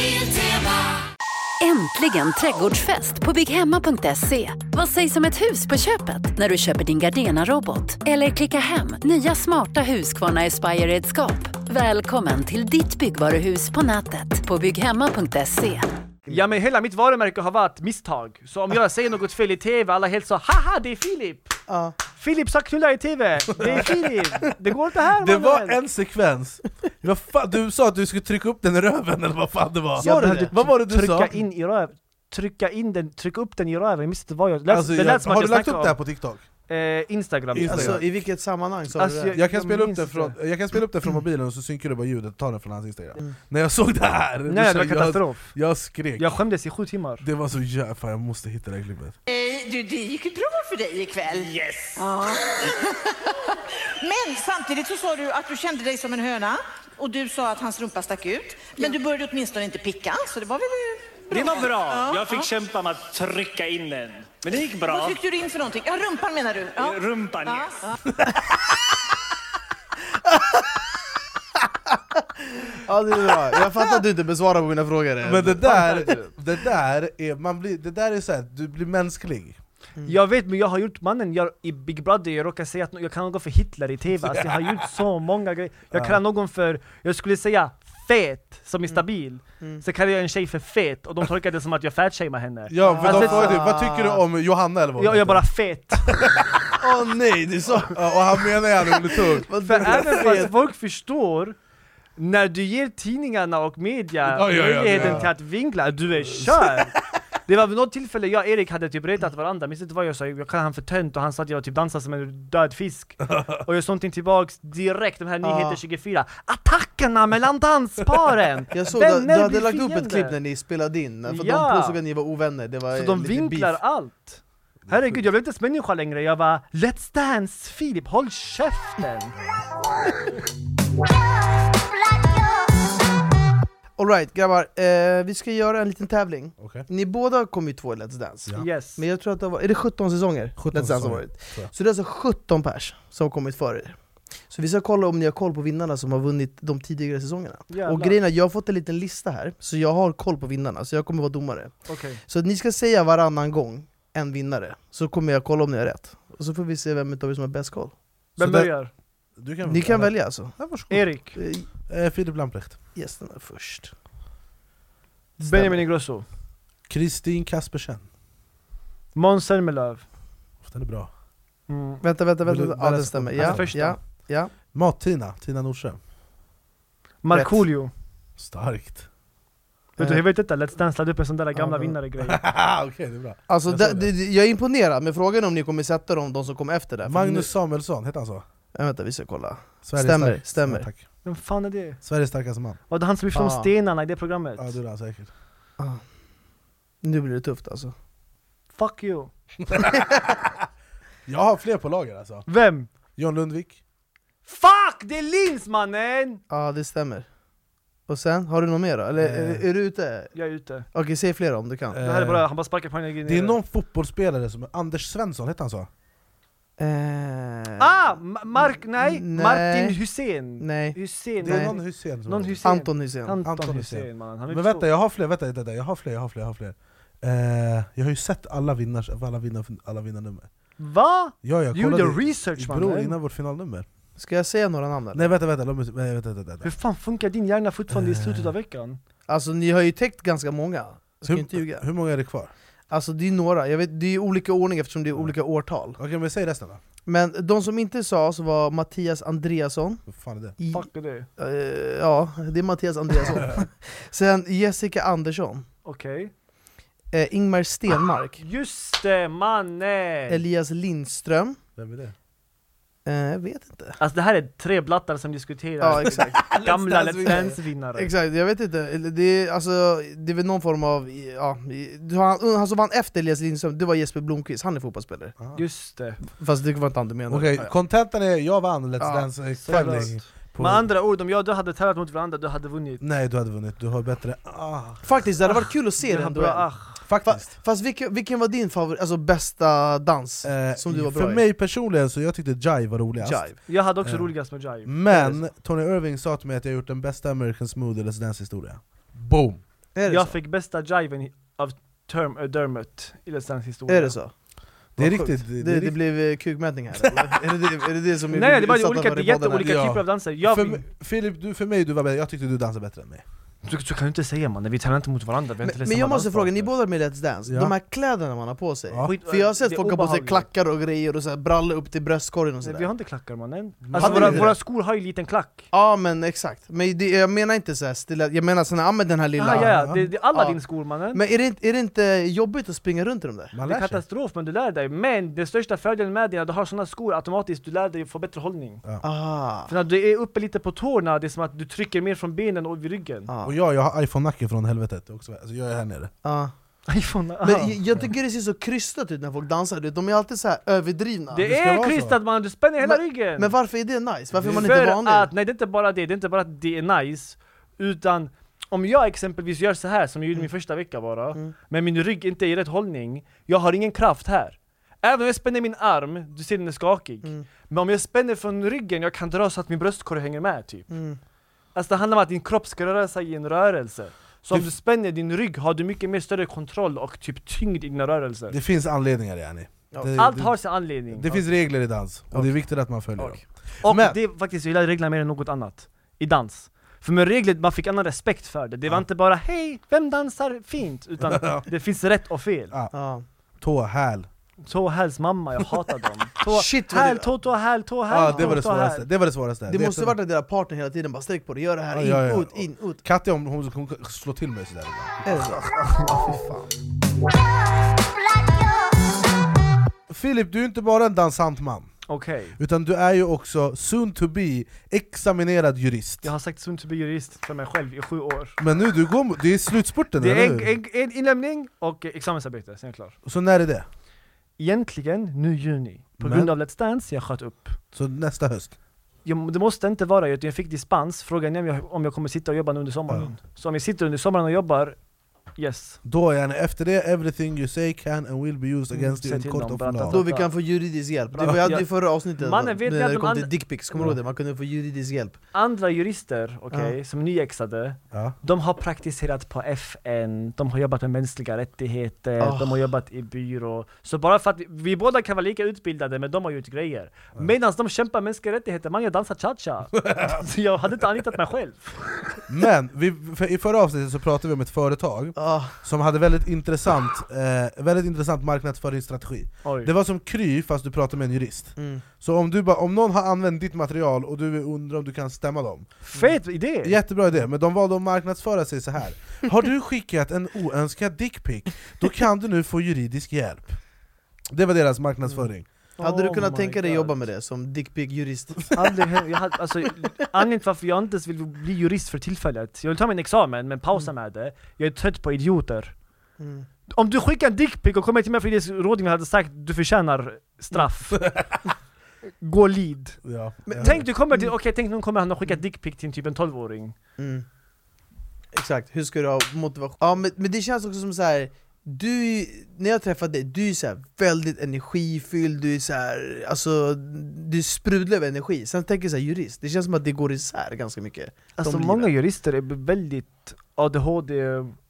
Äntligen trädgårdsfest på bygghemma punkt se. Vad sägs om ett hus på köpet när du köper din Gardena-robot? Eller klicka hem nya smarta Husqvarna Aspire-redskap. Välkommen till ditt byggvaruhus på nätet på bygghemma punkt se. Ja, men hela mitt varumärke har varit misstag. Så om jag säger något fel i tv, alla helt så, haha, det är Filip! Uh. Filip sa knulla i tv, det är Filip! Det går inte här, det mannen. var en sekvens. Vad fan, du sa att du skulle trycka upp den i röven, eller vad fan det var? Jag behövde vad var det du trycka sa? in i röven. Trycka in den, trycka upp den i röven. Jag missade vad jag... Läs, alltså, det jag, har du lagt upp det här på TikTok? Eh, Instagram. Instagram. Alltså, i vilket sammanhang sa alltså, du det? Jag, jag, kan spela upp det från, jag kan spela upp det från mobilen och så synkar du bara ljudet och tar det från hans Instagram. Mm. När jag såg det här, nej, det var katastrof. Jag, jag skrek. Jag skämdes i sju timmar. Det var så jävla, fan jag måste hitta det här klippet. Eh, du, det gick ju bra för dig ikväll. Yes! Ja. Men samtidigt så sa du att du kände dig som en höna. Och du sa att hans rumpa stack ut. Men ja. Du började åtminstone inte picka, så det var väl Det var bra. Jag fick kämpa med att trycka in den. Men det gick bra. Vad tryckte du in för någonting? Ja, rumpan menar du? Ja. Rumpan, ja. yes. Ja, det är bra. Jag fattar att du inte besvarar på mina frågor. Men det där, det där är, man blir, det där är så här, du blir mänsklig. Mm. Jag vet, men jag har gjort mannen jag, i Big Brother, jag råkar säga att jag kan någon för Hitler i tv, alltså, jag har gjort så många grejer. Jag kallar någon för, jag skulle säga fet, som är stabil. Mm. Så kallar jag en tjej för fet, och de tolkar det som att jag fatshamear henne. Ja, för alltså, de frågar vad tycker du om Johanna eller vad? Jag, jag är bara fet. Åh oh, nej, det är så. Ja, och han menar jag under tung. För även fast folk förstår, när du ger tidningarna och media ja, ja, ja, möjligheten ja. till att vinkla, du är kör. Det var vid något tillfälle jag och Erik hade typ retat varandra, minns inte vad jag sa, jag kallade han för tönt och han sa att jag var typ dansade som en död fisk. Och jag sa någonting tillbaks direkt, de här nyheter tjugofyra, attackerna mellan dansparen. Jag såg att du hade lagt upp ett klipp när ni spelade in, för ja. de påstod att ni var ovänner. Det var så de vinklar beef. Allt. Herregud, jag blev inte ens människa längre, jag var Let's Dance, Filip, håll käften. Alright grabbar, eh, vi ska göra en liten tävling. Okay. Ni båda kom ju två i Let's Dance. Ja. Yes. Men jag tror att det var, är det sjutton säsonger? sjutton Let's Dance har varit. Så det är alltså sjutton pers som har kommit före er. Så vi ska kolla om ni har koll på vinnarna som har vunnit de tidigare säsongerna. Jävlar. Och grejen är, jag har fått en liten lista här, så jag har koll på vinnarna, så jag kommer vara domare. Okay. Så att ni ska säga varannan gång en vinnare, så kommer jag kolla om ni har rätt. Och så får vi se vem av er som har bäst koll. Vem börjar? Du kan ni kan välja, välja alltså. Ja, Erik. Eh, Filip Lamprecht. Yes, den är först. Benjamin Ingrosso. Kristin Kaspersen. Måns Zelmerlöw. Den är bra. Mm. Vänta, vänta, vänta. Ja, den stämmer. Ja, första. ja, ja. Mat-Tina, Tina Nordström. Markoolio. Starkt. Vet du, jag vet inte, Let's Dance lade upp en sån där gamla vinnare-grej. Okej, okay, det är bra. Alltså, jag, det, det, jag är imponerad med frågan om ni kommer sätta dem, de som kommer efter det. Magnus nu... Samuelsson, heter han så? Ja, vänta, vi ska kolla. Sveriges stämmer, stark. stämmer. Ja, tack. Vem fan är det? Sveriges starkaste man. Var det han som lyfte ah. om stenarna i det programmet? Ja, du är säkert. Ah. Nu blir det tufft alltså. Fuck you. Jag har fler på lager alltså. Vem? John Lundvik. Fuck, det är Lins, mannen! Ja, ah, det stämmer. Och sen, har du något mer då? Eller eh. är, är du ute? Jag är ute. Okej, okay, säg flera om du kan. Eh. Det här är bara, han bara sparkar på en. Det är någon fotbollsspelare som är Anders Svensson, heter han så? Eh. Ah! Mark, nej. nej. Martin Hussein. Nej. Hussein. Det är nej. någon Hussein. Någon Hussein. Anton Hussein. Anton, Anton Hussein, Hussein. man. Men vänta, jag har fler, vänta, vänta, jag har fler, jag har fler, jag har fler. Eh, jag har ju sett alla vinnars, alla vinnar, alla vinnarnummer. Va? Ja, jag you kollade the research, man. Bror, innan vårt finalnummer. Ska jag säga några namn eller? Nej, vänta, vänta, vänta, vänta, vänta, vänta. Hur fan funkar din hjärna fortfarande uh. i slutet av veckan? Alltså, ni har ju täckt ganska många. Jag ska hur, inte ljuga. Hur många är det kvar? Alltså, det är några. Jag vet, det är olika ordning eftersom det är olika årtal. Okej, okay, men säg resten då. Men de som inte sa så var Mattias Andreasson. Vad fan är det? I, Fuck är det? Uh, ja, det är Mattias Andreasson. Sen Jessica Andersson. Okej. Okay. Uh, Ingmar Stenmark. Just det, mannen! Elias Lindström. Vem är det? Uh, jag vet inte. Alltså det här är tre blattar som diskuterar. Ja, exakt. Gamla Let's Dance-vinnare. Exakt, jag vet inte. Det är, alltså, det är väl någon form av... Ja, han, han som vann efter Elias Lindström, det var Jesper Blomqvist. Han är fotbollsspelare. Aha. Just det. Fast det var inte han du menade. Okej, okay, kontentan är jag vann Let's ja. Dance-tävling. På... Med andra ord, om jag du hade tävlat mot varandra, du hade vunnit. Nej, du hade vunnit. Du har bättre... Ah. Faktiskt, det hade varit kul att se den duellen. Ah. Faktiskt. Fast vilken, vilken var din favorit, alltså bästa dans eh, som du var bra För i? mig personligen så jag tyckte Jive var roligast. Jive. Jag hade också eh. roligast med Jive. Men Tony Irving sa till mig att jag gjort den bästa American Smooth i Let's Dance-historia. Boom! Jag så? fick bästa Jiven av term, uh, Dermot i Let's Dance-historia. Är det så? Det är riktigt. Det, det, det, är det blev kukmätning här, eller? är, det det, är det det som... Nej, det var olika, det är jätteolika ja. typer av danser. Jag för mig, Filip, du, för mig, du var bättre. Jag tyckte du dansade bättre än mig. Du, du kan ju inte säga man, vi talar inte mot varandra. Men, men jag måste fråga, ni båda med Let's Dance, ja. de här kläderna man har på sig. Ja. För jag har sett folk ha på sig klackar och grejer och så här, brallor upp till bröstkorgen och sådär. Vi har inte klackar mannen. Alltså våra, våra skor har ju en liten klack. Ja men exakt, men det, jag menar inte så här stilla, jag menar såna, ja men den här lilla. Ah, ja, ja. Det, det är alla ja. din skor mannen. Men är det, inte, är det inte jobbigt att springa runt i dem där? Man det är katastrof, men du lär dig. Men den största fördelen med det är att du har såna skor automatiskt, du lär dig få bättre hållning. Ja. Ah. För när du är uppe lite på tårna, det är som att du trycker mer från benen och vid ryggen. Ah. Och jag, jag har iPhone-nacken från helvetet också, alltså jag är här nere. Ah. iPhone, men jag, jag tycker det ser så krystat ut när folk dansar, de är alltid så här överdrivna. Det, det är krystat man, du spänner hela men, ryggen. Men varför är det nice? Varför är man för inte vanlig? Att, nej det är inte bara det, det är inte bara att det är nice, utan om jag exempelvis gör så här som jag gjorde mm. min första vecka bara, mm. men min rygg inte är i rätt hållning, jag har ingen kraft här. Även om jag spänner min arm, du ser den är skakig. Mm. Men om jag spänner från ryggen, jag kan dra så att min bröstkorg hänger med typ. Mm. Alltså det handlar om att din kropp ska röra sig i en rörelse. Så om du spänner din rygg har du mycket mer större kontroll och typ tyngd i dina rörelser. Det finns anledningar, yani. Det, Allt det, har sin anledning. Det ja. finns regler i dans, och okay. det är viktigt att man följer okay. dem. Och Men, det är faktiskt, jag gillar reglerna mer än något annat i dans. För med regler, man fick annan respekt för det. Det var ja. inte bara, hej, vem dansar fint? Utan det finns rätt och fel. Ja. Ja. Tå, häl. Tå, häls mamma, jag hatar dem. Tå, Shit, häl, tå, tå, häl, tå, häl. Ja, det var det svåraste. Det var det svåraste. Det, det måste varit att deras partner hela tiden bara sträck på det. Gör det här, ja, in, ja, ja. ut, in, ut. Katja, om hon, hon, hon slår till mig sådär. Är det så? Ja, fy fan. Filip, du är inte bara en dansant man. Okay. Utan du är ju också soon to be examinerad jurist. Jag har sagt soon to be jurist för mig själv i sju år. Men nu, du går, det är slutspurten. Det är en, en, en inlämning och examensarbete, sen är jag klar. Så när är det? Egentligen nu juni. På Men? grund av Let's Dance jag sköt upp. Så nästa höst? Jag, det måste inte vara, jag fick dispens. Frågan är om jag, om jag kommer sitta och jobba under sommaren. Ja. Så om jag sitter under sommaren och jobbar, yes. Då är han efter det, everything you say can and will be used against mm, you in court of law. Då vi kan få juridisk hjälp. Det var ju alltid förra avsnittet. Mannen vet när det de kom till dickpics, kommer du ihåg det? Man kunde få juridisk hjälp. Andra jurister, okej, okay, ja. som nyexade, ja. de har praktiserat på F N, de har jobbat med mänskliga rättigheter, oh. de har jobbat i byrå. Så bara för att vi, vi båda kan vara lika utbildade, men de har gjort grejer. Ja. Medan de kämpar med mänskliga rättigheter, man har dansat cha-cha. Så jag hade inte anlitat mig själv. Men vi, för, i förra avsnittet så pratade vi om ett företag oh. som hade väldigt intressant, eh, väldigt intressant marknadsföringsstrategi. Oj. Det var som Kry fast du pratade med en jurist. Mm. Så om, du ba, om någon har använt ditt material och du undrar om du kan stämma dem. Fet idé! Jättebra idé, men de valde att marknadsföra sig så här. Har du skickat en oönskad dickpic, då kan du nu få juridisk hjälp. Det var deras marknadsföring. Mm. Hade du kunnat oh tänka dig jobba med det som dickpic-jurist? Aldrig, jag hade, alltså, anledningen till varför jag inte vill bli jurist för tillfället. Jag vill ta min examen, men pausa mm. med det. Jag är trött på idioter. Mm. Om du skickar en dickpic och kommer till mig för det rådgivning hade sagt du förtjänar straff. Gå lead. Ja. Men, ja. Tänk du kommer till, okej okay, tänk någon kommer han och skickar dickpic till typ en tolvåring. Mm. Exakt, hur ska du ha motivation? Ja, men, men det känns också som så här. Du, när jag träffade dig, du är så här väldigt energifylld, du är så här, alltså du sprudlar av energi. Sen tänker jag så här, jurist, det känns som att det går isär ganska mycket. Alltså många jurister är väldigt A D H D.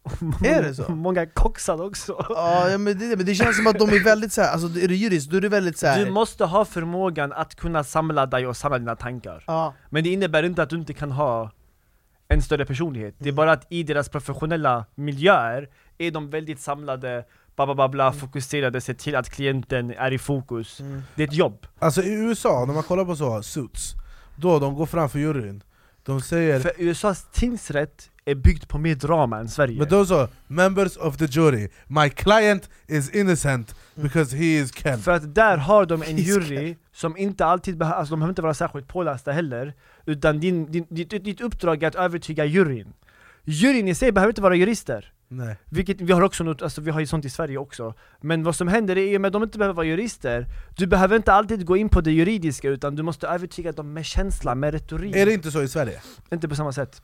Är det så? Många koxade också. Ja, men det, men det känns som att de är väldigt så här, alltså är du jurist, då är du väldigt så här. Du måste ha förmågan att kunna samla dig och samla dina tankar. Ja. Men det innebär inte att du inte kan ha en större personlighet. Det är bara att i deras professionella miljöer är de väldigt samlade, babababla, mm. fokuserade, se till att klienten är i fokus. Mm. Det är ett jobb. Alltså i U S A, när man kollar på så Suits, då de går fram för juryn. De säger... För U S A:s tingsrätt är byggt på mer drama än Sverige. Men de sa, members of the jury, my client is innocent because he is Ken. För att där har de en jury som inte alltid behöver, alltså de behöver inte vara särskilt pålästa heller, utan din, din, ditt, ditt uppdrag är att övertyga juryn. Juryn i sig behöver inte vara jurister. Nej. Vilket vi har också något, alltså vi har ju sånt i Sverige också. Men vad som händer är att de inte behöver vara jurister. Du behöver inte alltid gå in på det juridiska, utan du måste övertyga dem med känsla, med retorik. Är det inte så i Sverige? Inte på samma sätt.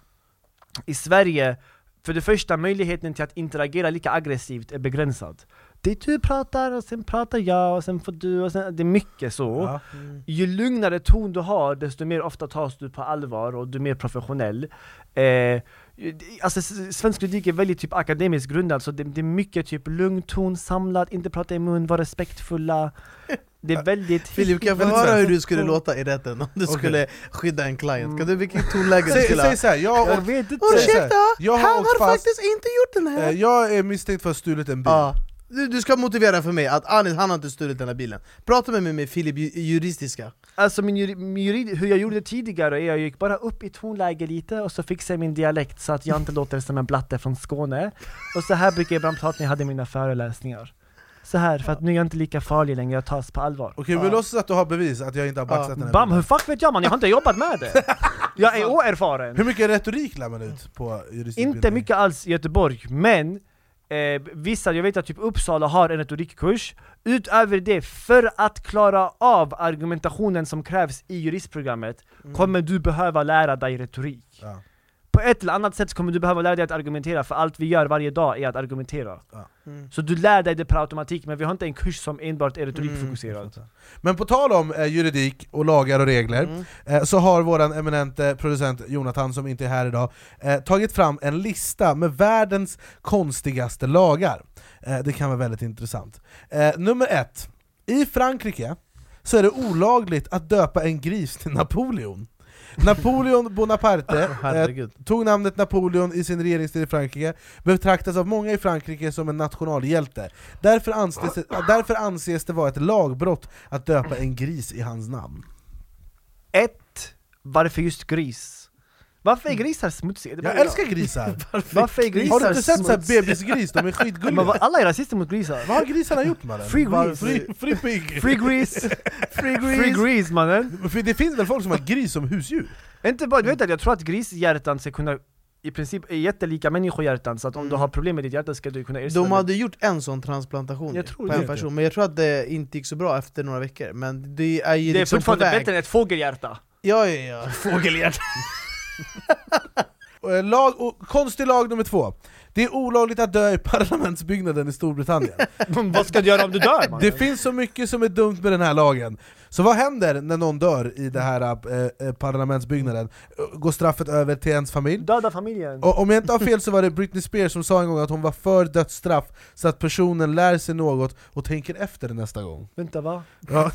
I Sverige, för det första, möjligheten till att interagera lika aggressivt är begränsad. Det du pratar och sen pratar jag och sen får du och sen, det är mycket så. Ja. Mm. Ju lugnare ton du har, desto mer ofta tas du på allvar och du är mer professionell. Eh, alltså svensk juridik är väldigt typ akademiskt grundad, så det, det är mycket typ lugn ton, samlad, inte prata i mun, vara respektfulla. Det är väldigt... Filip, kan jag få höra hur du skulle låta i rätten om du okay. skulle skydda en klient? Kan du vilket tonläge du skulle ha? Säg såhär, jag, jag vet inte. Ursäkta, jag han har fast, faktiskt inte gjort den här. Jag är misstänkt för att stulit en bil. Ja. Du, du ska motivera för mig att Anis, han har inte stulit den här bilen. Prata med mig med Filip juristiska. Alltså min, juri, min jurid, hur jag gjorde det tidigare, jag gick bara upp i tonläge lite och så fixade jag min dialekt så att jag inte låter som en blatte från Skåne. Och så här brukar jag ibland prata när jag hade mina föreläsningar. Så här, för att nu är jag inte lika farlig längre, jag tas på allvar. Okej, okay, vi låtsas att du har bevis att jag inte har baxat ja. den här Bam, hur fuck vet jag man? Jag har inte jobbat med det. Jag är oerfaren. Hur mycket retorik lär man ut på juristutbildning? Inte mycket alls i Göteborg, men Eh, vissa, jag vet att typ Uppsala har en retorikkurs. Utöver det, för att klara av argumentationen som krävs i juristprogrammet mm. kommer du behöva lära dig retorik. Ja. på ett eller annat sätt kommer du behöva lära dig att argumentera, för allt vi gör varje dag är att argumentera. Ja. Mm. Så du lär dig det per automatik, men vi har inte en kurs som enbart är retorikfokuserad. Mm. Men på tal om eh, juridik och lagar och regler, Mm. eh, så har våran eminente producent Jonathan, som inte är här idag, eh, tagit fram en lista med världens konstigaste lagar. Eh, det kan vara väldigt intressant. Eh, nummer ett. I Frankrike så är det olagligt att döpa en gris till Napoleon. Napoleon Bonaparte eh, tog namnet Napoleon i sin regeringstid i Frankrike, betraktas av många i Frankrike som en nationalhjälte. Därför anses, därför anses det vara ett lagbrott att döpa en gris i hans namn. Ett, varför just gris? Varför är grisar smutsiga? Det är Jag bara älskar grisar. Varför är grisar Har du inte sett så här smutsiga? bebisgris? De är skitgulliga. Men vad- alla är rasister mot grisar. Vad har grisarna gjort, mannen? Free gris. Free, free pig. Free grease. Free gris. Free grease, mannen. För det finns väl folk som har gris som husdjur? Inte bara, du vet att jag tror att grishjärtan ska kunna, i princip är jättelika människohjärtan, så att om Mm. du har problem med ditt hjärta ska du kunna ersätta De det. hade gjort en sån transplantation Jag tror på en det. person, men jag tror att det inte gick så bra efter några veckor. Men det är ju Det är liksom på fortfarande väg. bättre än ett fågelhjärta. Ja, ja, ja. Fågelhjärta. Och, eh, Lag, och, konstig lag nummer två. Det är olagligt att dö i parlamentsbyggnaden i Storbritannien. Vad ska du göra om du dör, man? Det finns så mycket som är dumt med den här lagen. Så vad händer när någon dör i den här äh, parlamentsbyggnaden? Går straffet över till ens familj? Döda familjen. Och om jag inte har fel så var det Britney Spears som sa en gång att hon var för dödsstraff, så att personen lär sig något och tänker efter nästa gång. Vänta, va? Ja.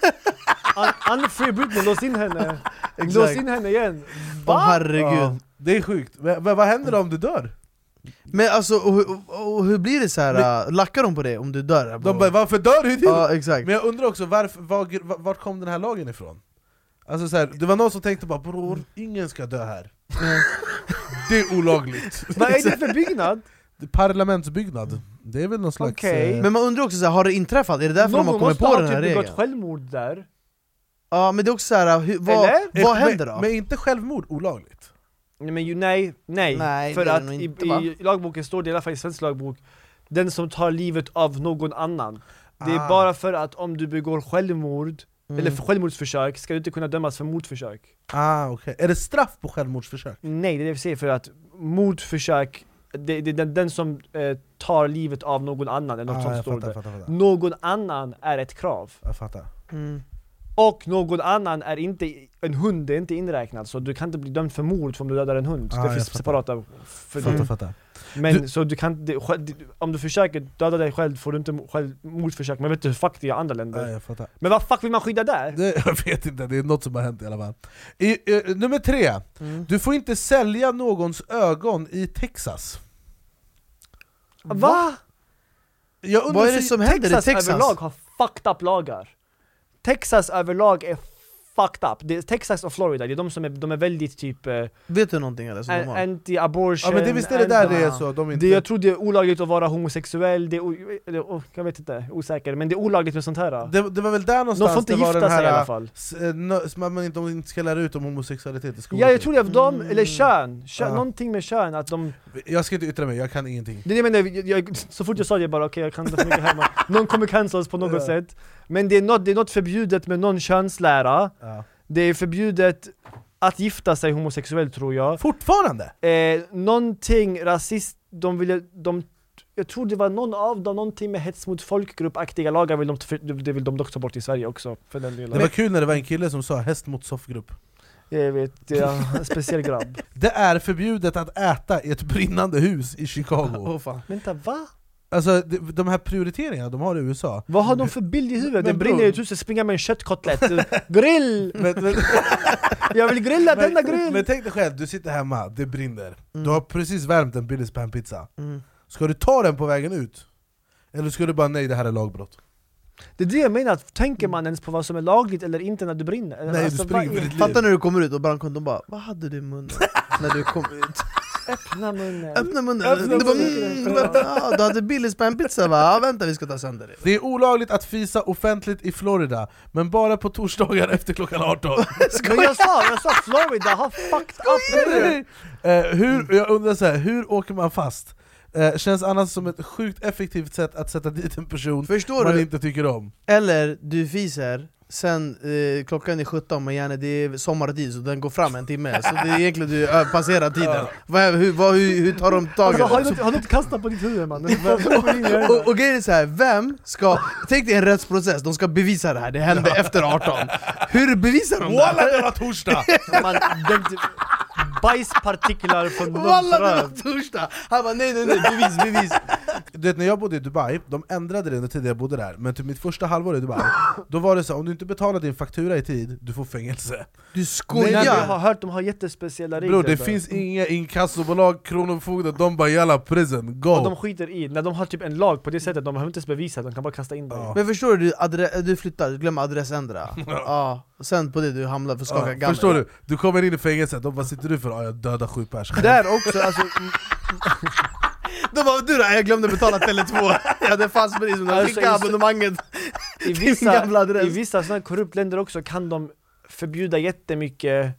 Unfree Britney, lås in henne. Exakt. Lås in henne igen. Åh, herregud. Ja, det är sjukt. Men, men vad händer då om du dör? Men alltså, och, och, och hur blir det så här? Men, lackar de på det om du dör? De bara, varför dör du? Ja, exakt. Men jag undrar också, varför, var, vart kom den här lagen ifrån? Alltså så här, det var någon som tänkte bara, bror, ingen ska dö här. Det är olagligt. Vad är det för byggnad? Parlamentsbyggnad. Det är väl någon slags... Okej. eh, Men man undrar också så här, har det inträffat? Är det därför de har kommit på den här Någon regeln? måste ha typ begått självmord där. Ja, men det är också så här, hur, vad, Eller? vad men, händer då? Men inte självmord olagligt? Nej, men ju, nej, nej. Nej, För det är att det nog i, inte, va? i lagboken står det, i alla fall i svensk lagbok, den som tar livet av någon annan. Det är Ah. bara för att om du begår självmord, Mm. eller för självmordsförsök, ska du inte kunna dömas för mordförsök. Ah, okej. Är det straff på självmordsförsök? Nej, det är det vi säger, för att mordförsök, det, det är den, den som eh, tar livet av någon annan, eller något Ah, sånt jag står fattar, det. fattar, fattar. Någon annan är ett krav. Jag fattar. Mm. Och någon annan är inte, en hund är inte inräknad, så du kan inte bli dömd för mord om du dödar en hund. Ah, det jag finns fattar. separata för Fattar, det. fattar. Men Du- så du kan, det, själv- om du försöker döda dig själv får du inte mo- själv mordförsök, men vet du hur fuck det är i andra länder. Ja, jag fattar. Men vad fuck vill man skydda där? Det, jag vet inte, det är något som har hänt i alla fall. I, eh, nummer tre. Mm. Du får inte sälja någons ögon i Texas. Va? Jag undrar Vad är det så- som händer i Texas, Texas? överlag har fucked up lagar. Texas överlag är fucked up. Det är Texas och Florida, det är de som är, de är väldigt typ eh, Vet du någonting eller? Som de har? anti-abortion. Ja, men det visst är det där anti- det är så, de inte... Det, jag tror det är olagligt att vara homosexuell, det är, o, det är o, jag vet inte, osäker, men det är olagligt med sånt här. det, det var väl där De någonstans får inte det var gifta den sig här, i alla fall. s- eh, nö- som att man inte, de inte ska lära ut om homosexualitet i skolan. Ja, jag tror det är de, Mm. eller kön, kön Ja. någonting med kön, att de... Jag ska inte yttra mig, jag kan ingenting. Det är det jag menar, jag, jag, så fort jag sa det jag bara okej, jag kan inte så mycket hemma. Någon kommer cancels på något Ja. sätt. Men det är, något, det är något förbjudet med någon könslära. Ja. Det är förbjudet att gifta sig homosexuell, tror jag. Fortfarande? Eh, någonting rasist, de ville, de, jag tror det var någon av dem, någonting med hets mot folkgruppaktiga lagar vill de, det vill de dock ta bort i Sverige också, för den delen. Det var kul när det var en kille som sa häst mot soffgrupp. Jag vet, ja, en speciell grabb. Det är förbjudet att äta i ett brinnande hus i Chicago. Åh fan. Vänta, va? Alltså de, de här prioriteringarna de har i U S A. Vad har de för bild i huvudet? Men Det brinner bror- i ett hus, springa med en köttkotlett. Grill! Men, men, Jag vill grilla denna men, grill! men tänk dig själv, du sitter hemma, det brinner. Mm. Du har precis värmt en Billys panpizza. Mm. Ska du ta den på vägen ut? Eller ska du bara nej, det här är lagbrott? Det är det jag menar, tänker man ens på vad som är lagligt eller inte när du brinner? Eller, Nej, alltså, du springer vad för är- ditt liv. Fattar när du kommer ut och brandkåren bara, vad hade du i munnen? När du kom ut. Öppna munnen. Öppna munnen. Öppna du bara, munnen. mm, vänta, ja, du hade Billys panpizza va? Ja, vänta vi ska ta sönder det. Det är olagligt att fisa offentligt i Florida, men bara på torsdagar efter klockan arton. Men jag sa, jag sa Florida har fucked up. eh, hur, jag undrar så här, hur åker man fast? eh, känns annars som ett sjukt effektivt sätt att sätta dit en person Förstår man du? inte tycker om. Eller du fiser, sen eh, klockan är sjutton men gärna det är sommartid så den går fram en timme. Så det är egentligen du äh, passerar tiden. Vad, hur, vad, hur, hur tar de tag i Alltså, har, det? du inte, har du inte kastat på ditt huvud man? och, och grejen är så här, vem ska, tänk dig en rättsprocess, de ska bevisa det här, det hände efter arton. Hur bevisar de Walla det? det var torsdag! Man, den, bajspartiklar från Walla någons det var röv. torsdag! Han bara nej nej nej, bevis, bevis. Du vet när jag bodde i Dubai, de ändrade det under tiden jag bodde där. Men till mitt första halvår i Dubai, då var det så om du inte betalar din faktura i tid, du får fängelse. Du Nej, skojar! jag har hört de har jättespeciella regler. Bro, det där. finns inga inkassobolag, kronofogden, de bara jalla prison, go! Och de skiter i, när de har typ en lag på det sättet, de behöver inte ens bevisa, de kan bara kasta in dig. Ja. Men förstår du, adre- du flyttar, du glömmer adressändra. Ja, och sen på det du hamnar för skaka Ja, gammel. förstår du? Du kommer in i fängelset, de bara sitter du för? Ja, jag dödar sju pers. Där också, alltså, De bara du då, jag glömde betala Tele två. Jag hade fast pris men de Alltså, skickade i- abonnemanget i till min vissa, gamla adress. i vissa sådana korrupt länder också kan de förbjuda jättemycket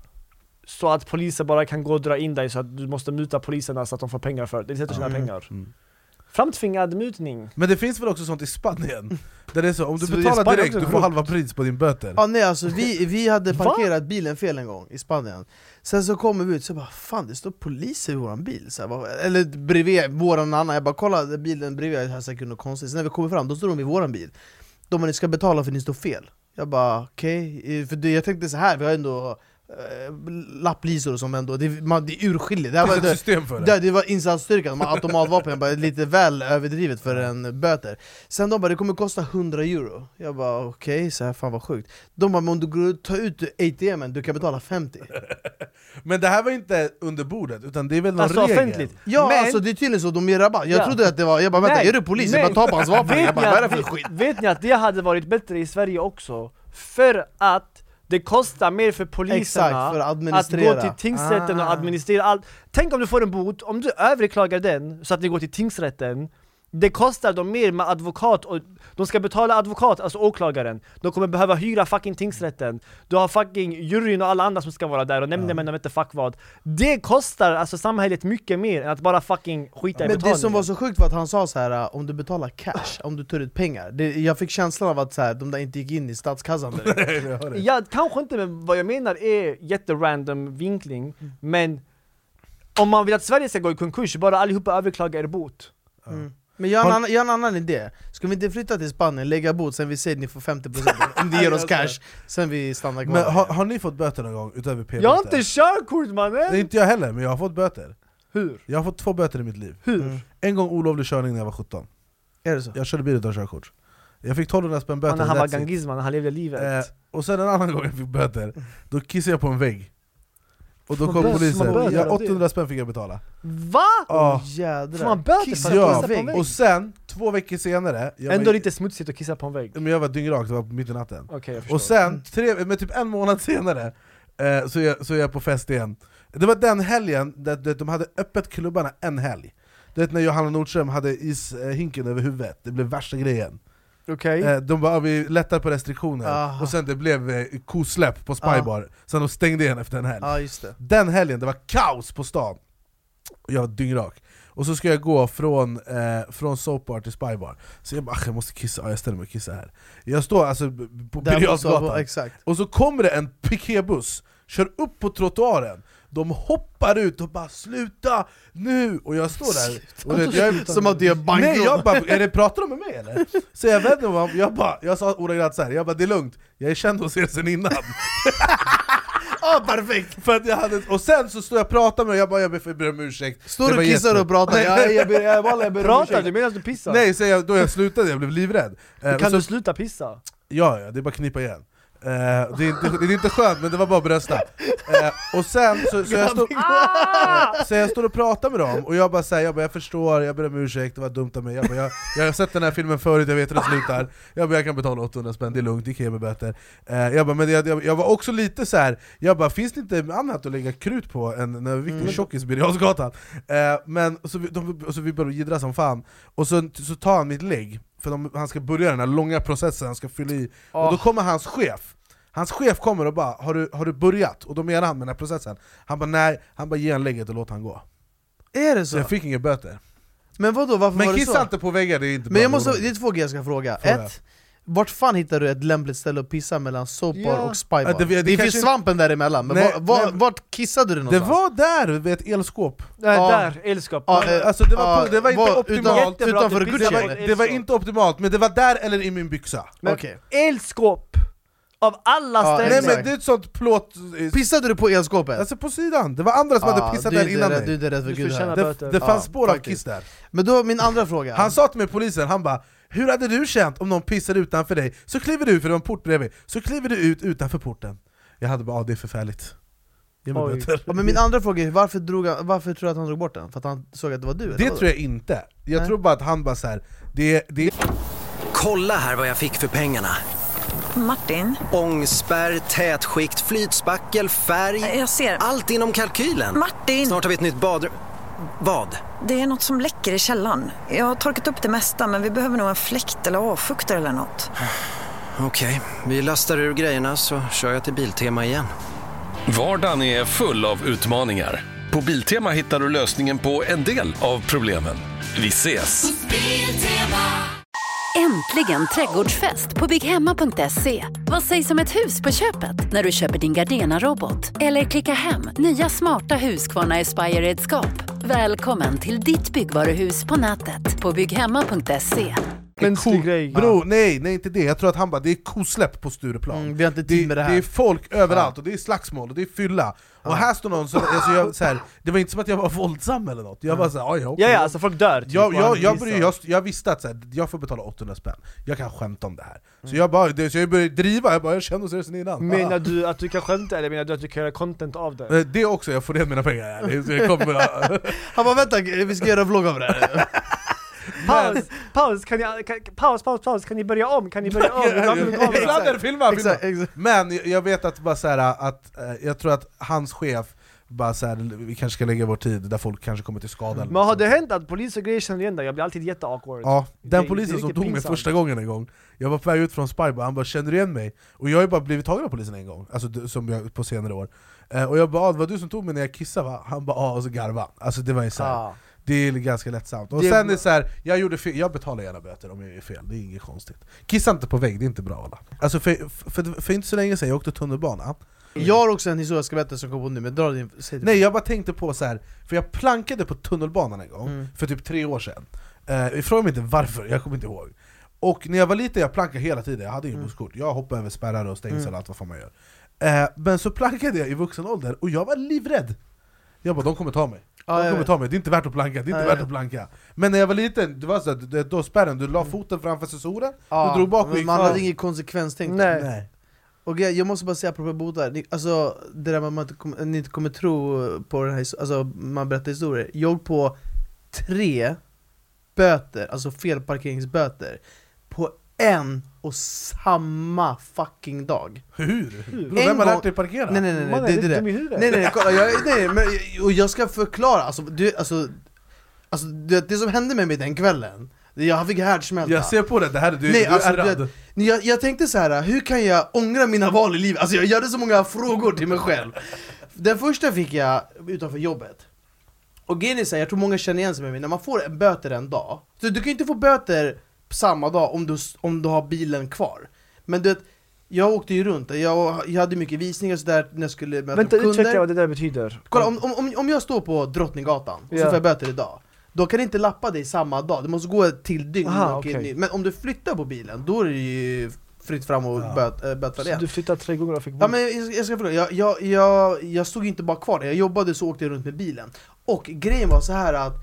så att polisen bara kan gå och dra in dig så att du måste muta poliserna så att de får pengar för det. Det är sätt att tjäna Mm. pengar. Mm. Framtvingad mutning. Men det finns väl också sånt i Spanien? Där det är så, om du Så i betalar Spanien direkt, också du får sjukt. halva pris på din böter. Ja nej alltså vi, vi hade Va? parkerat bilen fel en gång i Spanien. Sen så kommer vi ut så bara fan det står poliser i våran bil så här, vad- eller bredvid våran annan, jag bara kolla bilen bredvid, jag här kunde konstigt. Sen när vi kommer fram då står de i våran bil. De bara ni ska betala för ni står fel. Jag bara okej, okay. För det, jag tänkte så här vi har ändå äh, lapplisor som ändå, det, man, det är urskilligt. Det, här Det var, är ett det, system för det. det, det var insatsstyrkan, de har automatvapen, bara lite väl överdrivet för en böter. Sen de bara det kommer kosta hundra euro. Jag bara okej, okay, så här fan vad sjukt. De bara men om du går och tar ut A T M:en, du kan betala femtio. Men det här var inte under bordet, utan det är väl någon Alltså regel? offentligt. Ja Men- alltså det är tydligen så, de ger rabatt. Jag Ja. trodde att det var, jag bara vänta Nej, är du polis? Jag nej. bara ta på hans vapen, jag Vet bara ni vad är det att för det- skit? Vet ni att det hade varit bättre i Sverige också? För att det kostar mer för poliserna Exakt, för att att administrera. gå till tingsrätten och Ah. administrera allt. Tänk om du får en bot, om du överklagar den så att ni går till tingsrätten, det kostar dem mer med advokat och de ska betala advokat, alltså åklagaren. De kommer behöva hyra fucking tingsrätten. Du har fucking juryn och alla andra som ska vara där och nämndemän och vet inte fuck vad. Det kostar alltså samhället mycket mer än att bara fucking skita i Men betalningen. det som var så sjukt var att han sa så här: om du betalar cash, om du tar ut pengar. Det, jag fick känslan av att så här, de där inte gick in i statskassan direkt. Ja, kanske inte, men vad jag menar är jätterandom vinkling. Men om man vill att Sverige ska gå i konkurs, bara allihopa överklaga er bot. Mm. Men jag har, en annan, jag har en annan idé. Ska vi inte flytta till Spanien, lägga bot, sen vi säger att ni får femtio procent om ni ger oss cash, sen vi stannar kvar. Men har, har ni fått böter någon gång utöver p-böter? Jag har inte körkort mannen! Nej, inte jag heller, men jag har fått böter. Hur? Jag har fått två böter i mitt liv. Hur? Mm. En gång olovlig körning när jag var sjutton. Är det så? Jag körde bil utan körkort. Jag fick tolvhundra spänn böter. Han, han var that's it. gangisman, han levde livet. Eh, och sen en annan gång jag fick böter, då kissade jag på en vägg. Och då Får kom böter- polisen, får man böter ja, av det? åttahundra spänn fick jag betala. Va? Ja. Jädrar. Får man böter Kissa för att på Ja, kissa på en vägg? och sen, två veckor senare, jag Ändå var, lite smutsigt att kissa på en vägg. men jag var dyngrak, det var på mitt i natten. Okej, jag förstår. Och sen, tre, med typ en månad senare, eh, så, är jag, så är jag på fest igen. Det var den helgen där, där de hade öppet klubbarna en helg. Det var när Johanna Nordström hade ishinken över huvudet, det blev värsta grejen. Okej. Eh, de bara, vi lättar på restriktioner, Aha. och sen det blev eh, kosläpp på Spybar, sen de stängde igen efter en helg. Ja just det. Den helgen, det var kaos på stan. Och jag var dyngrak. Och så ska jag gå från, eh, från soapbar till Spybar. Så jag bara, jag måste kissa, ja, jag ställer mig och kissar här. Jag står alltså b- på Där Birger måste vara- Jarlsgatan. Exakt. Och så kommer det en piketbuss, kör upp på trottoaren. De hoppar ut och bara 'sluta nu!' Och jag står där och vet, jag är, Som att du är bankrån. nej, jag bara, är det, pratar de med mig eller? Så jag vet inte, jag, bara, jag sa ordagrant såhär, jag bara 'det är lugnt, jag är känd hos er sen innan' Ja perfekt! För att jag hade, och sen så står jag och pratar med och jag bara, jag ber, ber om ursäkt. Står Det du var och kissar jätte- och pratar? Nej, Jag, jag, ber, jag, jag, jag ber om Pratar ursäkt. du medan du pissar? Nej, säger jag, då jag slutade, jag blev livrädd. Eh, Kan så, du sluta pissa? ja, ja, det är bara att knipa igen. Eh, det, är inte, det är inte skönt, men det var bara att brösta. Eh, och sen, så, så, jag stod, eh, så jag står och pratar med dem, och jag bara säger, jag, bara, jag förstår, jag ber om ursäkt, det var dumt av mig. Jag, bara, jag, jag har sett den här filmen förut, jag vet hur det slutar. Jag bara, jag kan betala åttahundra spänn, det är lugnt, det kan ge mig böter. Eh, jag, bara, men jag, jag, jag var också lite så här. Jag bara, finns det inte annat att lägga krut på än en viktig Mm. tjockis på Birger Jarlsgatan? Eh, men så vi, de, så vi började jiddra som fan, och så, så tar han mitt lägg, för de, han ska börja den här långa processen, han ska fylla i. Och då kommer hans chef. Hans chef kommer och bara, har du, har du börjat? Och då menar han med den här processen. Han bara nej, han bara ge han lägget och låt han gå. Är det Så så? jag fick inga böter. Men vadå, varför Men var det så? kissa inte på väggar, det är inte bra. Men jag måste, det är två grejer jag ska fråga. Fråga. Ett, vart fan hittar du ett lämpligt ställe att pissa mellan soapbar Ja. och spybar? Ja, det- Det, det kanske- finns svampen däremellan, men Nej, var, var, nej. vart kissade du Det någonstans? var där, vid ett elskåp. Nej, Ja. där, elskap. Ja, eh, Alltså det var, ja, på, det var inte var- optimalt. utan- utanför att du Gucci. pissar Det på ett var, det var elskåp. inte optimalt, men det var där eller i min byxa. Men Okej. elskåp av alla Ja, ställen. Nej exakt. men det är ett sånt plåt... Pissade du på elskåpet? Alltså på sidan, det var andra som hade Ja, pissat du är där inte innan rädd- Du är mig. inte rädd för Du Gud får känna här. Det, böter. det fanns Ja, spår av faktiskt. kiss där. Men då, min andra fråga. Han sa till mig, polisen, han bara hur hade du känt om någon pissade utanför dig? Så kliver du ut, för det var en port bredvid, så kliver du ut utanför porten. Jag hade bara, ah, det är förfärligt. Ge mig Oj. böter. Ja, men min andra fråga är, varför, drog han, varför tror du att han drog bort den? För att han såg att det var du? eller Det vadå? tror jag inte. Jag Nej. tror bara att han bara så här. Det, det Kolla här vad jag fick för pengarna. Martin, Ångspärr, tätskikt, flytspackel, färg. jag ser. Allt inom kalkylen. Martin! Snart har vi ett nytt badrum. Vad? Det är något som läcker i källaren. Jag har torkat upp det mesta, men vi behöver nog en fläkt eller avfuktare eller något. Okej, vi lastar ur grejerna så kör jag till Biltema igen. Vardagen är full av utmaningar. På Biltema hittar du lösningen på en del av problemen. Vi ses! Äntligen trädgårdsfest på bygghemma punkt se. Vad sägs om ett hus på köpet när du köper din Gardena-robot? Eller klicka hem nya smarta Husqvarna Aspire-redskap. Välkommen till ditt byggvaruhus på nätet på bygghemma punkt se. Mänsklig grej. Bro, nej, nej inte det. Jag tror att han bara, det är kosläpp på Stureplan. Mm, vi har inte tid det, med det det här. är folk överallt, och det är slagsmål, och det är fylla. Och här står någon, så, alltså jag, så här, det var inte som att jag var våldsam eller något. Jag var såhär, ja, ja, okej. Ja, ja, alltså folk dör typ, jag, och jag, han jag, visar. började, jag, jag visste att så här, jag får betala åttahundra spänn. Jag kan skämta om det här. Så jag bara, det, så jag började driva, jag bara, jag kände oss redan innan. Menar Ah. du att du kan skämta eller menar du att du kan göra content av det? Eh, Det också, jag får igen mina pengar. ärligt. Så jag kommer, Han bara vänta, vi ska göra en vlogg av det här. Paus, paus, kan ni, kan, paus, paus, paus, kan ni börja om? Kan ni börja om? Ibland vill vi ta Ibland är det filma, filma. Exakt, exakt. Men jag- jag vet att, bara så här, att eh, jag tror att hans chef bara så här, vi kanske ska lägga vår tid där folk kanske kommer till skada. eller Men har något det sånt. hänt att polis och grejer känner igen dig? Jag blir alltid jätte-awkward. Ja, Det- den det är polisen som riktigt tog mig pinsamt. första gången en gång. Jag var på väg ut från Spybar, han bara 'känner du igen mig?' Och jag har ju bara blivit tagen av polisen en gång, alltså du- som jag, på senare år. eh, Och jag bara ah, 'det var du som tog mig när jag kissade va?' Han bara ah, och så garva. Alltså det var ju så här. Ah. Det är ganska lättsamt. Och Det- sen är det så här, jag gjorde fel, jag betalar gärna böter om jag gör fel, det är inget konstigt. Kissa inte på vägg, det är inte bra alla. Alltså för, för, för inte så länge sedan, jag åkte tunnelbana. Jag har också en historisk berättelse som kom på nu, men dra din... säg det. Nej, jag bara tänkte på så här, för jag plankade på tunnelbanan en gång, Mm. för typ tre år sedan. Eh, fråga mig inte varför, jag kommer inte ihåg. Och när jag var liten, jag plankade hela tiden, jag hade ingen Mm. busskort. Jag hoppade över spärrar och stängsel Mm. och allt vad fan man gör. Eh, men så plankade jag i vuxen ålder, och jag var livrädd. Jag bara, de kommer ta mig. Ja, De jag kommer vet. ta mig, det är inte värt att planka, det är inte Nej, värt jag att planka. Men när jag var liten, det var så att, det- då spärren, du la foten framför sensoren, Ja, du drog bak och men gick man fram. hade ingen konsekvenstänk. Nej. Nej. Och jag, jag måste bara säga apropå båtar, ni- alltså det där med att man inte kommer, ni inte kommer tro på den här his- alltså man berättar historier. Jag på tre böter, alltså felparkeringsböter, på en och samma fucking dag. Hur? Hur? Bro, vem En har gång- lärt dig parkera? Nej nej nej, Man nej är det är lite det. dum i huvudet. Nej nej nej, kolla, jag, nej, men, och jag ska förklara, alltså, du, alltså, alltså det, det som hände med mig den kvällen, det- jag fick härdsmälta. Jag ser på det, det här, du, Nej, du alltså, är du rädd. vet, jag, jag tänkte så här: hur kan jag ångra mina val i livet? Alltså jag hade så många frågor till mig själv. Den första fick jag utanför jobbet. Och grejen är så här, jag tror många känner igen sig med mig, när man får en böter en dag, så du kan ju inte få böter samma dag om du, om du har bilen kvar. Men du vet, jag åkte ju runt, jag, jag hade mycket visningar så där när jag skulle möta Vänta, kunder. utveckla vad det där betyder. Kolla, om, om, om jag står på Drottninggatan och så Ja. får jag böter idag, då kan det inte lappa dig samma dag, det måste gå ett till dygn. Aha, och en okej. ny- Men om du flyttar på bilen, då är det ju fritt fram och Ja. böt, äh, böta Så igen. du flyttade tre gånger och fick Ja, bort. men jag, jag ska förklara, jag, jag, jag, jag stod inte bara kvar där, jag jobbade så åkte jag runt med bilen. Och grejen var så här att,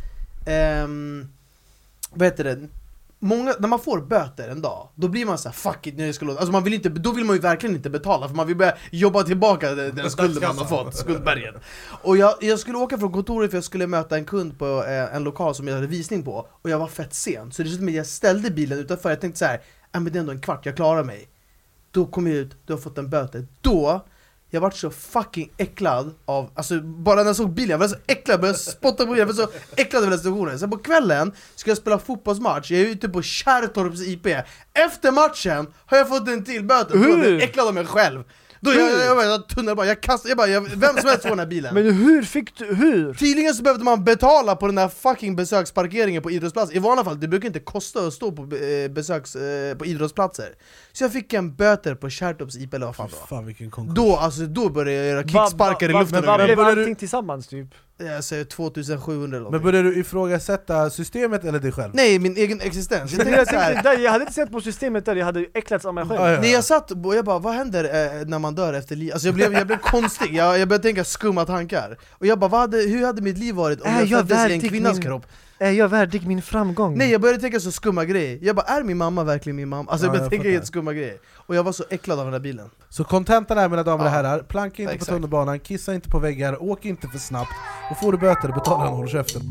ehm, vad heter det? Många, när man får böter en dag, då blir man så här: fuck it, nu ska låta. Alltså man vill inte, då vill man ju verkligen inte betala, för man vill börja jobba tillbaka den, den skulden man har fått, skuldbergen. Och jag, jag skulle åka från kontoret för jag skulle möta en kund på eh, en lokal som jag hade visning på, och jag var fett sen, så det slutade med att jag ställde bilen utanför. Jag tänkte så här: ja men det är ändå en kvart, jag klarar mig. Då kom jag ut, du har fått en böter. Då, jag var så fucking äcklad av, alltså bara när jag såg bilen, jag var så äcklad, jag började spotta på bilen, jag var så äcklad över den situationen. Sen på kvällen ska jag spela fotbollsmatch, jag är ute på Kärrtorps I P. Efter matchen har jag fått en till böter, jag är äcklad av mig själv. Då jag, jag, jag, jag tunnelbana, jag kastade, jag bara, jag, vem som helst får den här bilen. Men hur fick du, hur? Tydligen så behövde man betala på den här fucking besöksparkeringen på idrottsplatser. I vanliga fall, det brukar inte kosta att stå på besöks, eh, på idrottsplatser. Så jag fick en böter på Kärrtorps I P eller vad fan det var. Fan vilken konkurs. Då, alltså, då började jag göra kicksparkar i luften. Men vad blev började allting du- tillsammans typ? Jag säger tvåtusensjuhundra eller Men någonting. började du ifrågasätta systemet eller dig själv? Nej, min egen existens. Jag Jag, tänkte så här, tänkte, där, jag hade inte sett på systemet där, jag hade äcklats av mig själv. Ja, ja. när jag satt och jag bara, vad händer eh, när man dör efter liv? Alltså jag blev, jag blev konstig, jag, jag började tänka skumma tankar. Och jag bara, vad hade, hur hade mitt liv varit om Är jag jag föddes i en värdig kvinnas min- kropp? Är jag värdig min framgång? Nej, jag började tänka så skumma grejer. Jag bara, är min mamma verkligen min mamma? Alltså Ja, jag började jag tänka fattar. helt skumma grejer. Och jag var så äcklad av den där bilen. Så kontentan är, mina damer och Ja, herrar, planka inte exakt. på tunnelbanan, kissa inte på väggar, åk inte för snabbt, och får du böter, betala den och håll käften.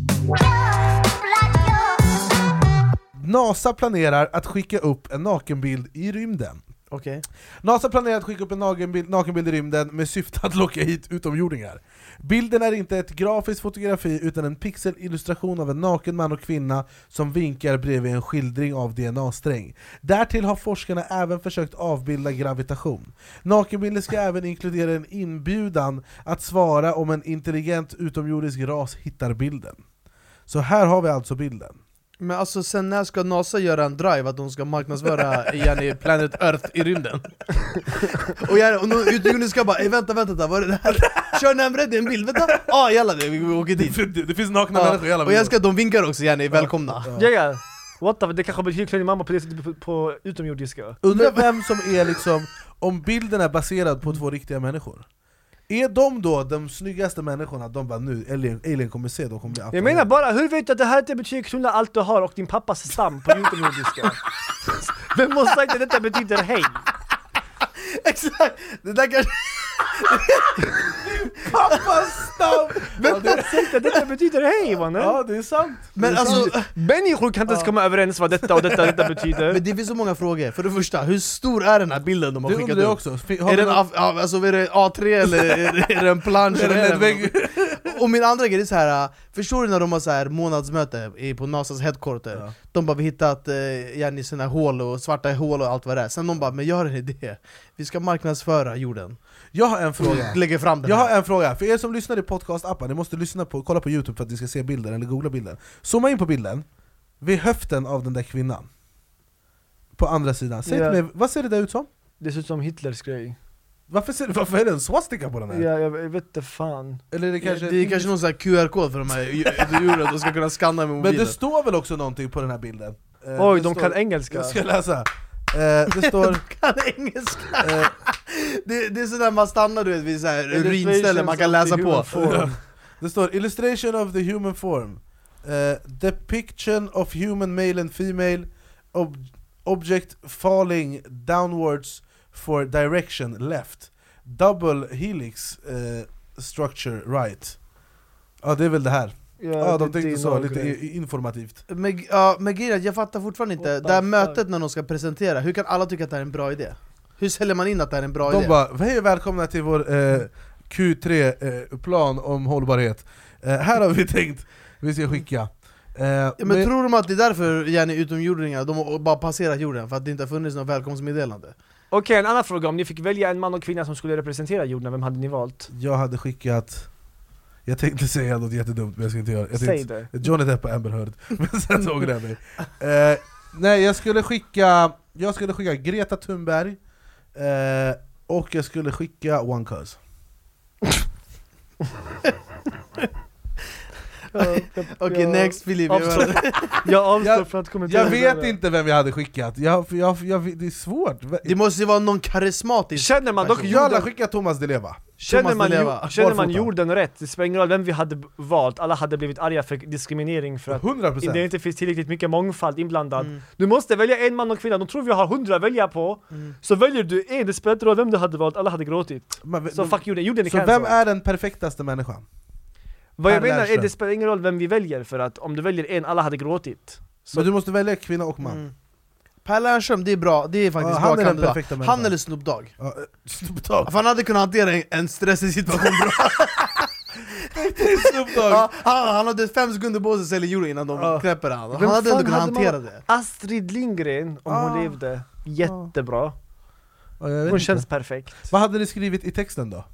NASA planerar att skicka upp en nakenbild i rymden. Okej. NASA planerar att skicka upp en nakenbild, nakenbild i rymden med syfte att locka hit utomjordingar. Bilden är inte ett grafiskt fotografi utan en pixelillustration av en naken man och kvinna som vinkar bredvid en skildring av D N A-sträng. Därtill har forskarna även försökt avbilda gravitation. Nakenbilden ska även inkludera en inbjudan att svara om en intelligent utomjordisk ras hittar bilden. Så här har vi alltså bilden. Men alltså sen när ska NASA göra en drive att de ska marknadsföra igen i Planet Earth i rymden? Och, jag, och nu utomjordingar ska bara, "Ey, vänta, vänta, vänta, vad är det här? Kör närmare, det är en bild, vänta! Ja, ah, jävlar det, vi åker dit. Det, det finns nakna Ja, människor i alla och jag ska, de vinkar också gärna, välkomna. Ja, ja. What the, det kanske betyder klä din mamma på det sättet på, på utomjordiska. Undrar vem som är liksom, om bilden är baserad på två riktiga människor. Är de då de snyggaste människorna, de bara nu, alien, alien kommer se, de kommer bli Jag menar bara, hur vet du att det här inte betyder knulla allt du har och din pappas stam på utomjordiska? Vem måste sagt att detta betyder hej? Exakt! Det där kanske... pappas stam! Vem har sagt att detta betyder hej, mannen? Ja, det är sant. Men alltså... Människor kan inte ens komma överens vad detta och detta, detta betyder. Men det finns så många frågor. För det första, hur stor är den här bilden de har Det skickat undrar jag ut? också. Är det, en, A- ja, alltså, är det A tre eller är det, är det en plansch? Är det eller en vägg? Och min andra grej är så här. Förstår du när de har så här månadsmöte i- på NASAs headquarter? Ja. De bara, vi hittat eh, gärna såna här hål och svarta hål och allt vad det är. Sen de bara, men jag har en idé. Vi ska marknadsföra jorden. Jag har en fråga. Lägger fram den Jag har här. en fråga, för er som lyssnar i podcast-appen, ni måste lyssna på, kolla på YouTube för att ni ska se bilden, eller googla bilden. Zooma in på bilden, vid höften av den där kvinnan. På andra sidan. Säg Ja. till mig, vad ser det där ut som? Det ser ut som Hitlers grej. Varför, ser, varför är det en swastika på den här? Ja, jag vet inte fan. Eller är det kanske... Det är kanske någon sån här Q R-kod för de här djuren, de ska kunna skanna med Men mobilen. det står väl också någonting på den här bilden? Eh, Oj, det de står, kan engelska. Jag ska läsa. Eh, det står... kan engelska. eh, Det, det är sådär man stannar du vet vid så här urinställen man kan läsa på. Det står illustration of the human form, uh, depiction of human male and female, ob object falling downwards for direction left, double helix uh, structure right. Ja, det är väl det här. Ja, de tänkte så, lite i- informativt. Men, ja, men grejen är att jag fattar fortfarande inte, What the det här fuck? mötet när de ska presentera, hur kan alla tycka att det här är en bra idé? Hur säljer man in att det här är en bra De idé? bara, hej och välkomna till vår eh, Q tre-plan om hållbarhet. Eh, här har vi tänkt, vi ska skicka. Eh, Ja, men, men- tror de att det är därför gärna utomjordingar, de har bara passerat jorden för att det inte har funnits något välkomstmeddelande? Okej, en annan fråga. Om ni fick välja en man och kvinna som skulle representera jorden, vem hade ni valt? Jag hade skickat... Jag tänkte säga något jättedumt men jag ska inte göra jag Säg tänkte, det. Johnny Depp och Amber Heard. Men sen så ångrade jag mig. Eh, nej, jag skulle skicka Jag skulle skicka Greta Thunberg, eh, och jag skulle skicka One Cuz. Okej, okay, next Filip. Avstår. Jag avstår Jag- från att kommentera. Jag det vet där. inte vem jag hade skickat. jag, jag, jag, Det är svårt. Det måste ju vara någon karismatisk Känner man dock person. Jag hade jorden, skickat Thomas Di Leva. känner Thomas man, Di ju, Leva, känner man barfota. jorden rätt? Det spelar ingen roll vem vi hade b- valt, alla hade blivit arga för diskriminering för att hundra procent. det inte finns tillräckligt mycket mångfald inblandad. Mm. Du måste välja en man och kvinna, de tror vi har hundra att välja på. Mm. Så väljer du en, det spelar inte roll vem du hade valt, alla hade gråtit. Men, Så fuck jorden, jorden är så cancelled. vem är den perfektaste människan? Vad jag Per menar är, Lernström. det spelar ingen roll vem vi väljer, för att om du väljer en, alla hade gråtit. Så Men du måste välja kvinna och man. Mm. Per Lernström, det är bra, det är faktiskt Ja, bra han är den kandidat. perfekta människan. Han eller Snoop Dogg. Ja, Snoop Dogg. För han hade kunnat hantera en- en stressig situation bra. Snoop Dogg. Ja, han, han hade fem sekunder på sig att sälja euro innan de Ja. knäpper han. Vem Han hade fan ändå kunnat hade hantera man- det. Astrid Lindgren, om Ah. hon levde, jättebra. Hon inte. känns perfekt. Vad hade ni skrivit i texten då?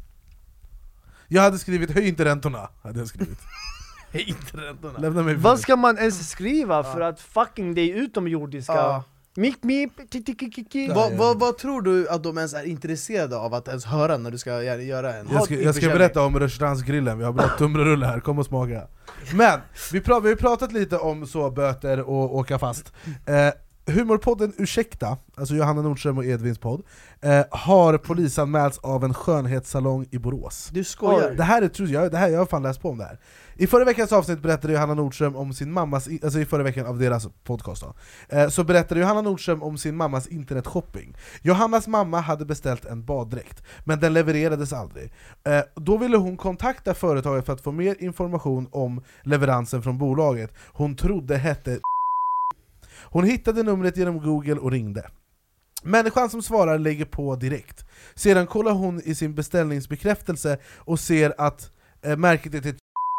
Jag hade skrivit höj inte räntorna. Hade jag skrivit. Höj inte räntorna. Lämna mig Vad ska man ens skriva för att fucking det är utomjordiska? Ja. Mip, mip, tikikikiki. Vad, vad, vad tror du att de ens är intresserade av att ens höra när du ska göra en? Jag ska, jag ska berätta om restaurangsgrillen, vi har bara tunnbrödsrulle här, kom och smaka. Men, vi, pra, vi har pratat lite om så böter och åka fast. eh, Humorpodden Ursäkta, alltså Johanna Nordström och Edvins podd, eh, har polisanmälts av en skönhetssalong i Borås. Du skojar. Det här är, tror jag, det här, jag har fan läst på om det här. I förra veckans avsnitt berättade Johanna Nordström om sin mammas, alltså i förra veckan av deras podcast då, eh, så berättade Johanna Nordström om sin mammas internetshopping. Johannas mamma hade beställt en baddräkt, men den levererades aldrig. Eh, då ville hon kontakta företaget för att få mer information om leveransen från bolaget. Hon trodde hette Hon hittade numret genom Google och ringde. Människan som svarar lägger på direkt. Sedan kollar hon i sin beställningsbekräftelse och ser att eh, märket är till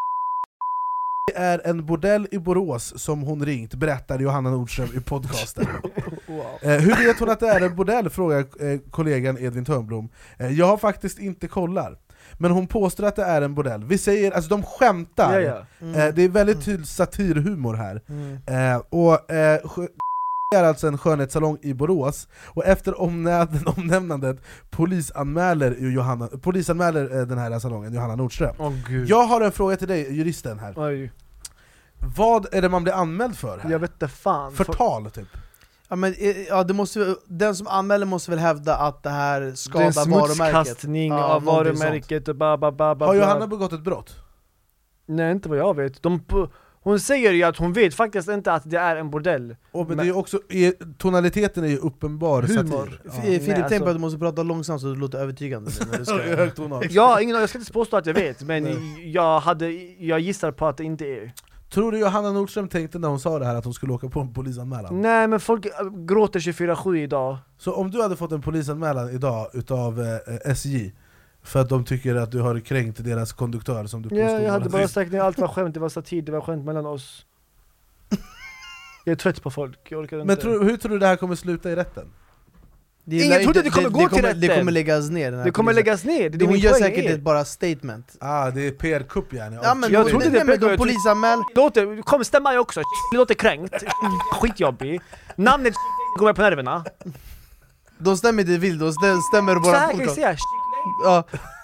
det är en bordell i Borås som hon ringt, berättar Johanna Nordström i podcasten. Wow. eh, Hur vet hon att det är en bordell, frågar eh, kollegan Edvin Törnblom. eh, Jag har faktiskt inte kollar, men hon påstår att det är en bordell. Vi säger, alltså de skämtar. Ja, ja. Mm. eh, Det är väldigt tydlig satirhumor här. Mm. eh, Och eh, är alltså en skönhetssalong i Borås, och efter omnä- omnämnandet polisanmäler, Johanna, polisanmäler eh, den här salongen Johanna Nordström. Åh gud. Jag har en fråga till dig, juristen här. Oj. Vad är det man blir anmäld för här? Jag vet inte fan. Förtal typ. Ja, men, eh, ja, det måste, den som anmäler måste väl hävda att det här Det är en skadar varumärket. smutskastning Ja, av någonting varumärket och ba, ba, ba, ba, Har bla. Johanna begått ett brott? Nej, inte vad jag vet. De, hon säger ju att hon vet faktiskt inte att det är en bordell. Och men Men- det är också, är, tonaliteten är ju uppenbar Humor. satir. F- Ja. Filip, Nej, tänk alltså- på att du måste prata långsamt så det låter övertygande nu när du ska... Högt tonart. Ja, ingen, jag ska inte påstå att jag vet, men jag, hade, jag gissar på att det inte är. Tror du Johanna Nordström tänkte när hon sa det här att hon skulle åka på en polisanmälan? Nej, men folk äh, gråter tjugofyra sju idag. Så om du hade fått en polisanmälan idag utav eh, S J för att de tycker att du har kränkt deras konduktör som du påstod Ja, jag var hade bara rasist. sagt att allt var skämt, det var satir, det var skämt mellan oss. Jag är trött på folk, jag orkar inte. Men tror, hur tror du det här kommer sluta i rätten? Det Ingen lär trodde inte- det kommer gå till kommer, rätten. Det kommer läggas ner den här det kommer polisen. läggas ner, det är det Hon min gör poäng säkert är. ett bara statement. Ah, det är P R-kupp yani. Ja, men Jag de, trodde nej, det men blev- de polisanmäl... Låter, kom stämma jag också, det låter kränkt, skitjobbig. Namnet går mig på nerverna. De stämmer inte vill, de stäm- stämmer Så bara här kan jag på. säga, Ja,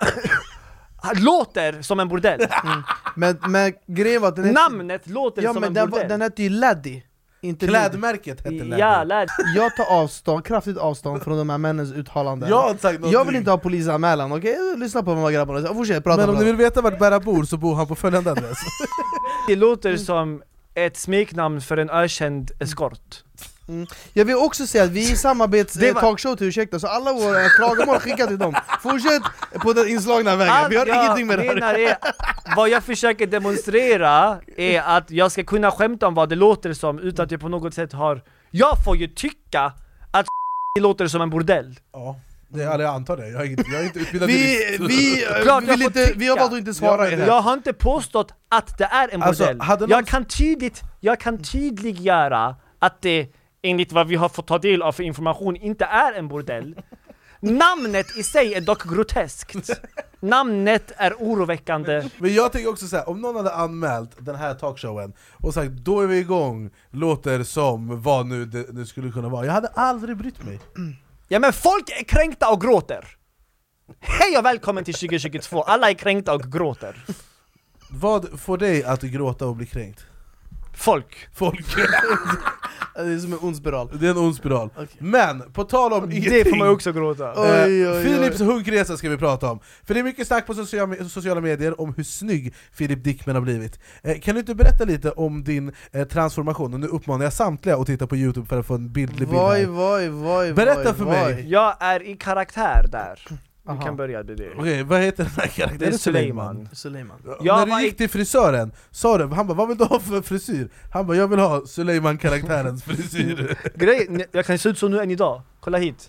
låter som en bordell. men, men grejen var att den hette- Namnet låter Ja som men en den, var, bordell. den hette ju Laddie. Inte Klädmärket hette Ja, Läder. lär. Jag tar avstånd, kraftigt avstånd från de här männens uttalanden. Jag har inte sagt någonting. Jag vill inte ha polisanmälan, okej? Lyssna på vad grabbarna säger. Fortsätt prata. Men om prata. ni vill veta vart Berra bor så bor han på följande adress. Det låter som ett smeknamn för en ökänd eskort. Mm. Jag vill också säga att vi är i samarbets Det eh, var- talkshow till Ursäkta, så alla våra klagomål skicka till dem. Fortsätt på den inslagna vägen, Allt vi har jag ingenting med det här. menar är, vad jag försöker demonstrera är att jag ska kunna skämta om vad det låter som utan att jag på något sätt har... Jag får ju tycka att det låter som en bordell. Ja, det, eller jag antar det. Jag är inte, jag är inte utbildad Vi, jurist. vi, eh, Klart jag vill får inte, tycka. vi har valt att inte svara i det här. Jag har inte påstått att det är en Alltså, bordell. hade någon- Jag kan tydligt, jag kan tydliggöra att det, enligt vad vi har fått ta del av för information, inte är en bordell. Namnet i sig är dock groteskt. Namnet är oroväckande. Men jag tänker också så här, om någon hade anmält den här talkshowen och sagt då är vi igång, låter som vad nu det, det skulle kunna vara. Jag hade aldrig brytt mig. Ja, men folk är kränkta och gråter. Hej och välkommen till tjugo tjugotvå. Alla är kränkta och gråter. Vad får dig att gråta och bli kränkt? Folk. Folk. Det är som en ond spiral. Det är en ond spiral. Okej. Men, på tal om ingenting, Det får man också gråta. eh, Oj, oj, oj. Philips hungresa ska vi prata om. För det är mycket snack på sociala, sociala medier om hur snygg Filip Dickman har blivit. eh, Kan du inte berätta lite om din eh, transformation? Och nu uppmanar jag samtliga att titta på YouTube för att få en bildlig bild Voj, här. voj, voj, Berätta voj, för voj. mig. Jag är i karaktär där. Du Aha. kan börja med det. Okej, vad heter den här Det är karaktären? Suleiman. Suleiman. Jag När var du i- gick till frisören, sa du, han bara, vad vill du ha för frisyr? Han bara, jag vill ha Suleiman-karaktärens frisyr. Grej, jag kan se ut som nu än idag. Kolla hit.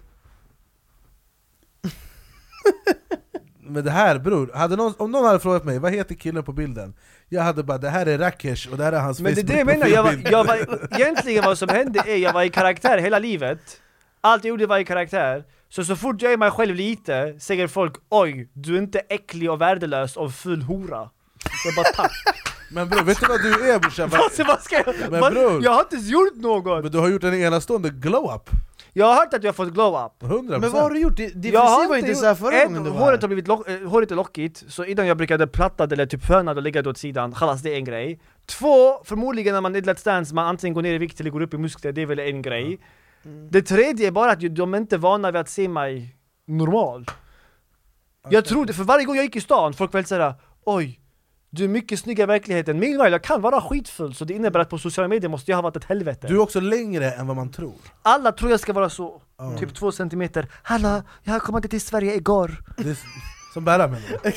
Men det här bror, hade någon, om någon hade frågat mig, vad heter killen på bilden? Jag hade bara, det här är Rakesh och det här är hans Men det är det jag menar, jag var, jag var, egentligen vad som hände är jag var i karaktär hela livet. Allt jag gjorde var i karaktär. Så så fort jag är mig själv lite säger folk, oj, du är inte äcklig och värdelös och full hora. Jag bara tack. Men bror, vet du vad du är brorsan? Alltså, vad ska jag? Men vad? bror, Jag har inte gjort något. Men du har gjort en enastående glow-up. Jag har hört att jag har fått glow-up. hundra procent. Men vad har du gjort? Det, det Jag var inte så här förra ett, gången du var håret här. har blivit lock, eh, håret är lockigt, så innan jag brukade platta det eller typ fönad och lägga det åt sidan. Chalas, det är en grej. Två, förmodligen när man är Let's Dance, man antingen går ner i vikt eller går upp i muskler, det är väl en grej. Mm. Det tredje är bara att de är inte vana vid att se mig normal. Jag okay. trodde, för varje gång jag gick i stan, folk väl säga, oj, du är mycket snyggare i verkligheten. Meanwhile, jag kan vara skitfull, så det innebär att på sociala medier måste jag ha varit ett helvete. Du är också längre än vad man tror. Alla tror jag ska vara så. Mm. Typ två centimeter. Hallå, jag har kommit till Sverige igår. Det är som Berra menar du?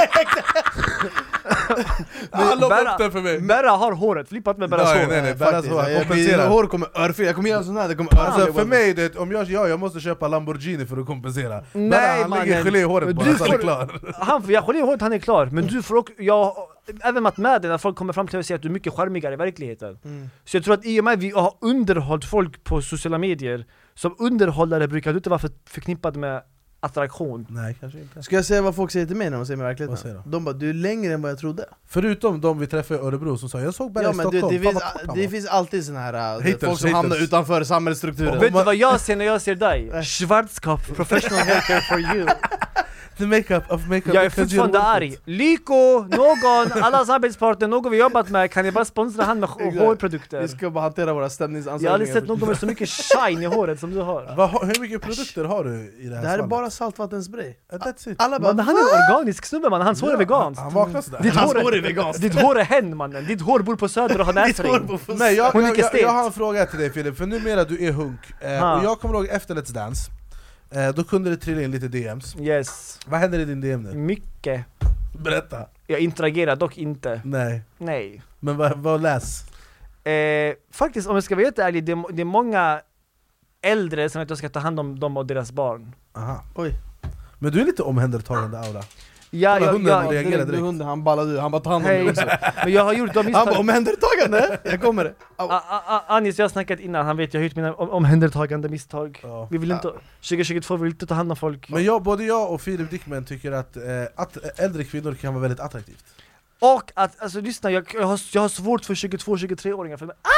Berra, upp för mig. Berra har håret, flippat med Berras nej, hår. Nej, nej, Berras hår kompenserar. Hår kommer örfil, jag kommer göra sån här, det kommer örfil. Alltså för mig, det, om jag, ja, jag måste köpa Lamborghini för att kompensera. Nej, Berra, han mannen. lägger gelé i håret bara, du så får, han är klar. Han får, jag gelé i håret, han är klar. Men du får också, jag, även med med det, när folk kommer fram till att säga att du är mycket charmigare i verkligheten. Mm. Så jag tror att i och med vi har underhållit folk på sociala medier, som underhållare brukar du inte vara för, förknippad med attraktion. Nej, kanske inte. Ska jag säga vad folk säger till mig när de ser mig i verkligheten? Vad säger de? De bara, du är längre än vad jag trodde. Förutom de vi träffade i Örebro som sa, jag såg bara ja, i men Stockholm. Det, det, finns, Fan, det finns alltid såna här haters, folk som haters. hamnar utanför samhällsstrukturen. Vet du vad jag ser när jag ser dig? Schwarzkopf, professional haircare for you. The makeup of makeup. Jag är fortfarande arg. Lyko, någon, alla samarbetspartner, någon vi jobbat med, kan ni bara sponsra han med hårprodukter? Vi ska bara hantera våra stämningsansökningar. Jag har aldrig sett någon med så mycket shine i håret som du har. Va, hur mycket produkter har du i det här Det här är fallet? bara saltvattenspray. That's it. Alla bara, man, han är en organisk snubbe man, hans hår är veganskt. Han vaknar sådär. Ditt Hans hår, hår är veganskt. Ditt hår är hen mannen, ditt hår bor på Söder och har näsring. Nej, jag, Hon är jag, inte jag, stelt. jag har en fråga till dig Filip, för numera du är hunk. Eh, och jag kommer ihåg efter Let's Dance, eh, då kunde det trilla in lite D Ms. Yes. Vad händer i din D M nu? Mycket. Berätta. Jag interagerar dock inte. Nej. Nej. Men vad, vad läs? Eh, faktiskt, om jag ska vara helt ärlig, det, det är många äldre som att jag ska ta hand om dem och deras barn. Aha. Oj. Men du är lite omhändertagande aura. Ja, Kolla, jag, hunden jag, reagerar direkt. direkt. Hunden, han ballade ur, han bara tar hand om hej, det också. men jag har gjort de Han misstag. bara, omhändertagande? Jag kommer det. A- a- a- Anis, jag har snackat innan, han vet jag har gjort mina om- omhändertagande misstag. Ja. Vi vill inte, tjugo tjugotvå vill inte ta hand om folk. Men jag, både jag och Filip Dickman tycker att, eh, att äldre kvinnor kan vara väldigt attraktivt. Och att, alltså lyssna, jag, jag, har, jag har svårt för tjugotvå tjugotre-åringar för mig. Ah!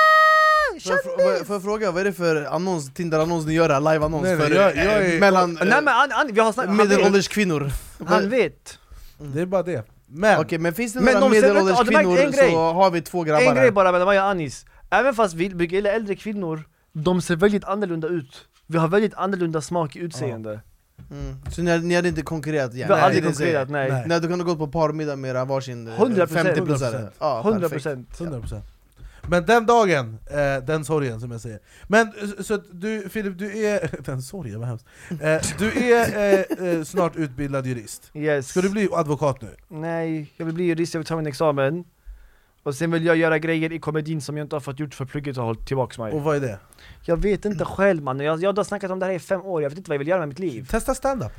Får jag, frå- får jag fråga, vad är det för annons, Tinder-annons ni gör här? Live-annons Nej, nej, för jag- jag är- mellan Nej men an, an, vi har snackat, han vet. medelålders kvinnor? Han vet. Det är bara det. Men, Okej, men finns det Men några de säger- medelålders ja, det märker kvinnor en grej. så har vi två grabbar En grej här. bara med mig och Anis. Även fast vi brukar gilla äldre kvinnor, de ser väldigt annorlunda ut. Vi har väldigt annorlunda smak i utseende. Mm. Så ni, ni hade inte konkurrerat igen? Vi har Nej, aldrig det säger jag. konkurrerat, nej. Nej. Nej, du kunde gått på parmiddag med era varsin eh, hundra procent. femtio plus. Ja, hundra perfekt. procent. hundra procent. Men den dagen, eh, den sorgen som jag säger. Men så- så att du, Filip, du är... Den sorgen, vad hemskt. Eh, du är eh, eh, snart utbildad jurist. Yes. Ska du bli advokat nu? Nej, jag vill bli jurist, jag vill ta min examen. Och sen vill jag göra grejer i komedin som jag inte har fått gjort för plugget har hållit tillbaka mig. Och vad är det? Jag vet inte själv man, jag, jag har snackat om det här i fem år, jag vet inte vad jag vill göra med mitt liv. Testa stand-up.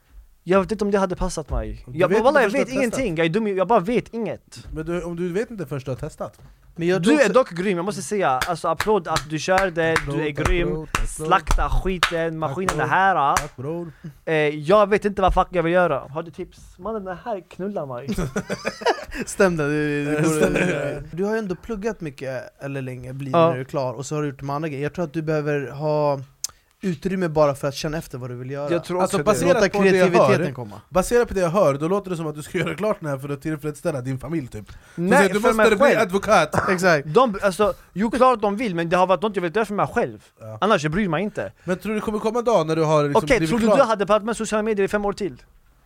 Jag vet inte om det hade passat mig. Du Jag, vet wallah, jag inte vet först du har ingenting, jag är dum, jag bara vet inget. Men du, om du vet inte först du har testat. Men jag Du tror är också- dock grym, jag måste säga, alltså applåd att du körde, du är grym, slakta skiten, maskinen är här. Tack bror. eh, Jag vet inte vad fuck jag vill göra. Har du tips? Mannen den här knullar mig. Stämde, det, det går, Stämde. Du har ju ändå pluggat mycket, eller länge, blir Ja. när du är klar, och så har du gjort de andra grejer. Jag tror att du behöver ha utrymme bara för att känna efter vad du vill göra. Jag tror Alltså, också baserat det. Låta på det jag kreativiteten hör, komma. Baserat på det jag hör, då låter det som att du ska göra klart den här för att tillfredsställa din familj typ. Nej, du för måste mig bli själv. advokat. Exakt. De, alltså, jo klart de vill, men det har varit något jag vill göra för mig själv. Ja. Annars jag bryr mig inte. Men tror du det kommer komma en dag när du har liksom Okej, blivit tror du klar? du hade pratat med sociala medier i fem år till?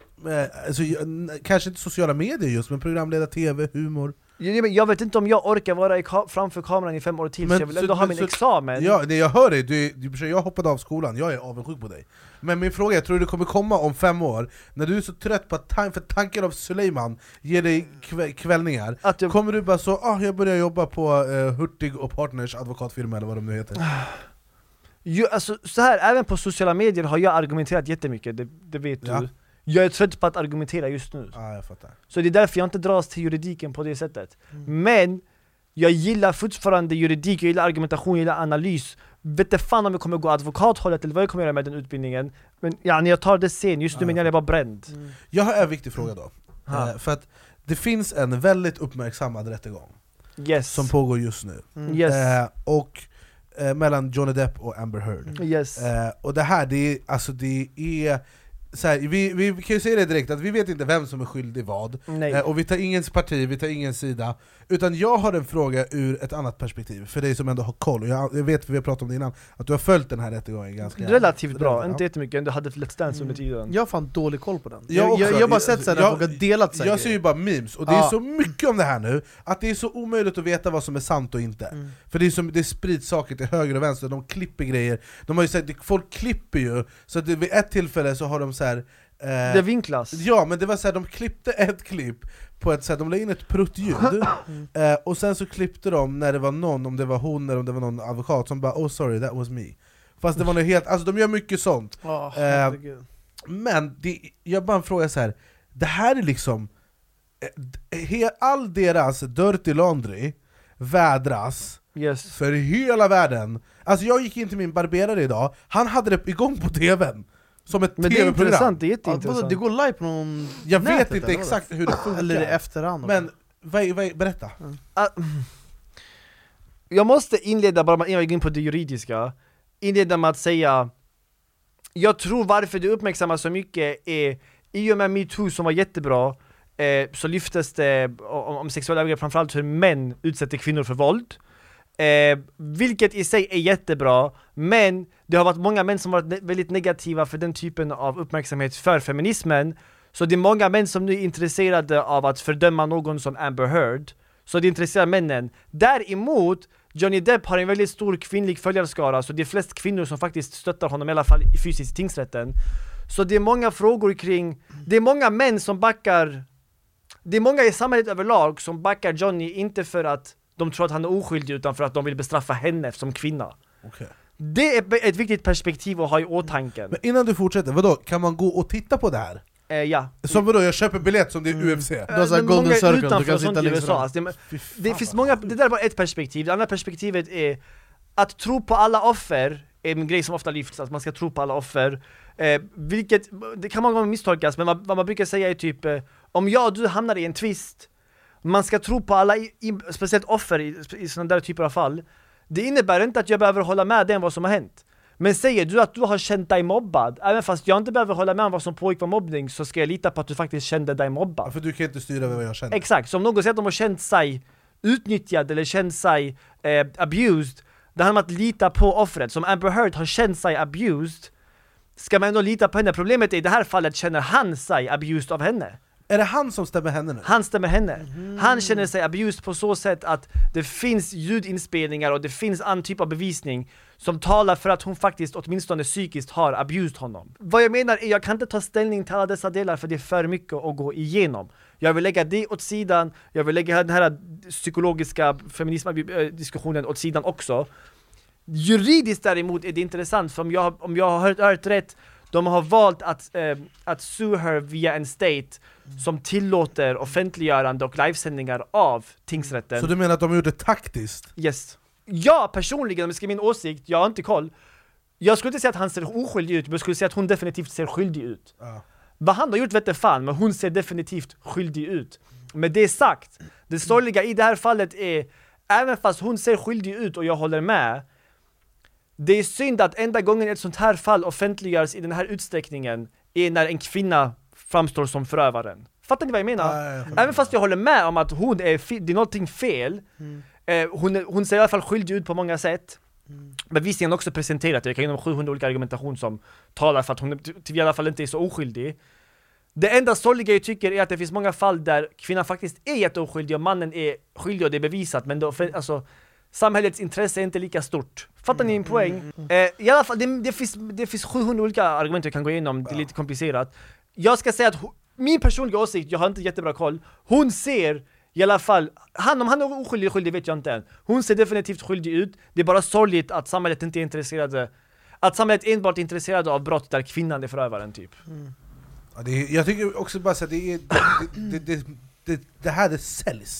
Eh, Alltså, jag- n- kanske inte sociala medier just, men programleda, tv, humor. Jag, jag vet inte om jag orkar vara i ka- framför kameran i fem år till, Men så jag vill så- ändå ha men min så- examen. Ja, nej, jag hör dig, du, du, jag hoppade av skolan, jag är avundsjuk på dig. Men min fråga är, tror du det kommer komma om fem år, när du är så trött på att tan- för tanken av Suleiman ger dig kv- kvällningar, Att jag, kommer du bara så, ah, jag börjar jobba på eh, Hurtig och Partners advokatfirma eller vad de nu heter. ju, alltså, så här, även på sociala medier har jag argumenterat jättemycket, det, det vet Ja. du. Jag är trött på att argumentera just nu. Ja, ah, jag fattar. Så det är därför jag inte dras till juridiken på det sättet. Mm. Men Jag gillar fortfarande juridik, jag gillar argumentation, jag gillar analys. Vet inte fan om jag kommer gå advokathållet eller vad jag kommer göra med den utbildningen. Men ja, när jag tar det sen, just nu men jag är bara bränd. Mm. Jag har en viktig fråga då. Eh, för att det finns en väldigt uppmärksammad rättegång yes. som pågår just nu. Mm. Yes. Eh, och eh, mellan Johnny Depp och Amber Heard. Yes. Eh, och det här, det är, alltså det är så här, vi, vi kan ju säga det direkt att vi vet inte vem som är skyldig vad, eh, och vi tar ingens parti, vi tar ingen sida, utan jag har en fråga ur ett annat perspektiv för dig som ändå har koll, och jag, jag vet, vi har pratat om det innan, att du har följt den här rättegången ganska relativt bra, ja. Inte jättemycket, du hade Let's Dance under tiden. Jag har fan dålig koll på den. Jag, jag, jag, jag har bara sett såhär jag, folk har delat sig. Jag ser ju bara memes, och det är ja. så mycket om det här nu att det är så omöjligt att veta vad som är sant och inte. Mm. För det är som, det sprids saker till höger och vänster, de klipper grejer. De har ju sagt, folk klipper ju, så att det, vid ett tillfälle så har de så här. Eh, det vinklas. Ja, men det var så här, de klippte ett klipp på ett sätt, de la in ett pruttljud mm. eh, och sen så klippte de när det var någon, om det var hon eller om det var någon advokat som bara oh sorry, that was me. Fast det var något helt, alltså de gör mycket sånt. Oh, eh, men det, jag bara frågar så här, det här är liksom eh, all deras dirty laundry vädras yes. för hela världen. Alltså jag gick in till min barberare idag, han hade det igång på tvn som ett men det är intressant, det är jätteintressant. Det går live på någon jag nätet, vet inte eller exakt hur det funkar. Eller i efterhand. Men vad, vad, berätta. Mm. Uh, jag måste inleda, bara innan jag går in på det juridiska, inleda med att säga, jag tror varför det uppmärksammas så mycket är, i och med MeToo som var jättebra, eh, så lyftes det om, om sexuella övergrepp, framförallt hur män utsätter kvinnor för våld. Eh, vilket i sig är jättebra, men det har varit många män som varit ne- väldigt negativa för den typen av uppmärksamhet för feminismen. Så det är många män som nu är intresserade av att fördöma någon som Amber Heard. Så det intresserar männen. Däremot, Johnny Depp har en väldigt stor kvinnlig följarskara, så det är flest kvinnor som faktiskt stöttar honom, i alla fall i fysiskt tingsrätten. Så det är många frågor kring, det är många män som backar, det är många i samhället överlag som backar Johnny, inte för att de tror att han är oskyldig utan för att de vill bestraffa henne som kvinna. Okay. Det är ett viktigt perspektiv att ha i åtanke. Men innan du fortsätter, vadå? Kan man gå och titta på det här? Eh, ja. Som vadå, jag köper biljett som det är mm. U F C? Du har såhär Golden Circle, du kan sitta längst fram. Alltså, det, det finns många, det där är bara ett perspektiv. Det andra perspektivet är att tro på alla offer är en grej som ofta lyfts, att man ska tro på alla offer. Eh, vilket, det kan många gånger misstolkas, men vad, vad man brukar säga är typ, eh, om jag och du hamnar i en twist, man ska tro på alla, i, i, speciellt offer i, i sådana där typer av fall. Det innebär inte att jag behöver hålla med dig om vad som har hänt. Men säger du att du har känt dig mobbad, även fast jag inte behöver hålla med om vad som pågick på mobbning, så ska jag lita på att du faktiskt kände dig mobbad. Ja, för du kan inte styra vad jag känner. Exakt, så om någon säger att de har känt sig utnyttjad eller känt sig eh, abused, det handlar om att lita på offret. Som Amber Heard har känt sig abused, ska man ändå lita på henne. Problemet är i det här fallet känner han sig abused av henne. Är det han som stämmer henne nu? Han stämmer henne. Mm. Han känner sig abused på så sätt att det finns ljudinspelningar och det finns en typ av bevisning som talar för att hon faktiskt åtminstone psykiskt har abused honom. Vad jag menar är, jag kan inte ta ställning till alla dessa delar för det är för mycket att gå igenom. Jag vill lägga det åt sidan, jag vill lägga den här psykologiska feminism-diskussionen åt sidan också. Juridiskt däremot är det intressant, för om jag, om jag har hört, hört rätt, de har valt att, eh, att sue her via en state som tillåter offentliggörande och livesändningar av tingsrätten. Så du menar att de har gjort det taktiskt? Yes. Jag personligen, om jag ska min åsikt, jag har inte koll. Jag skulle inte säga att han ser oskyldig ut, men jag skulle säga att hon definitivt ser skyldig ut. Ja. Vad han har gjort vet jag fan, men hon ser definitivt skyldig ut. Med det sagt, det sorgliga i det här fallet är, även fast hon ser skyldig ut och jag håller med, det är synd att enda gången ett sånt här fall offentliggörs i den här utsträckningen är när en kvinna framstår som förövaren. Fattar ni vad jag menar? Nej, jag Även fast jag håller med om att hon är, det är någonting fel. Mm. Eh, hon, är, hon ser i alla fall skyldig ut på många sätt. Mm. Men visst är hon också presenterat, jag kan genom sjuhundra olika argumentation som talar för att hon till i alla fall inte är så oskyldig. Det enda sorgliga jag tycker är att det finns många fall där kvinnan faktiskt är jätteoskyldig och mannen är skyldig och det är bevisat, men det, alltså, samhällets intresse är inte lika stort. Fattar ni min poäng? Mm, mm, mm. Eh, I alla fall, det, det, finns, det finns sjuhundra olika argument jag kan gå igenom, det är lite komplicerat. Jag ska säga att ho, min personliga åsikt, jag har inte jättebra koll, hon ser i alla fall, han, om han är oskyldig eller skyldig vet jag inte än. Hon ser definitivt skyldig ut. Det är bara sorgligt att samhället inte är intresserade, att samhället enbart är intresserade av brott där kvinnan är förövaren typ. Mm. Ja, det är, jag tycker också bara så att det, är, det, det, det, det, det här det säljs.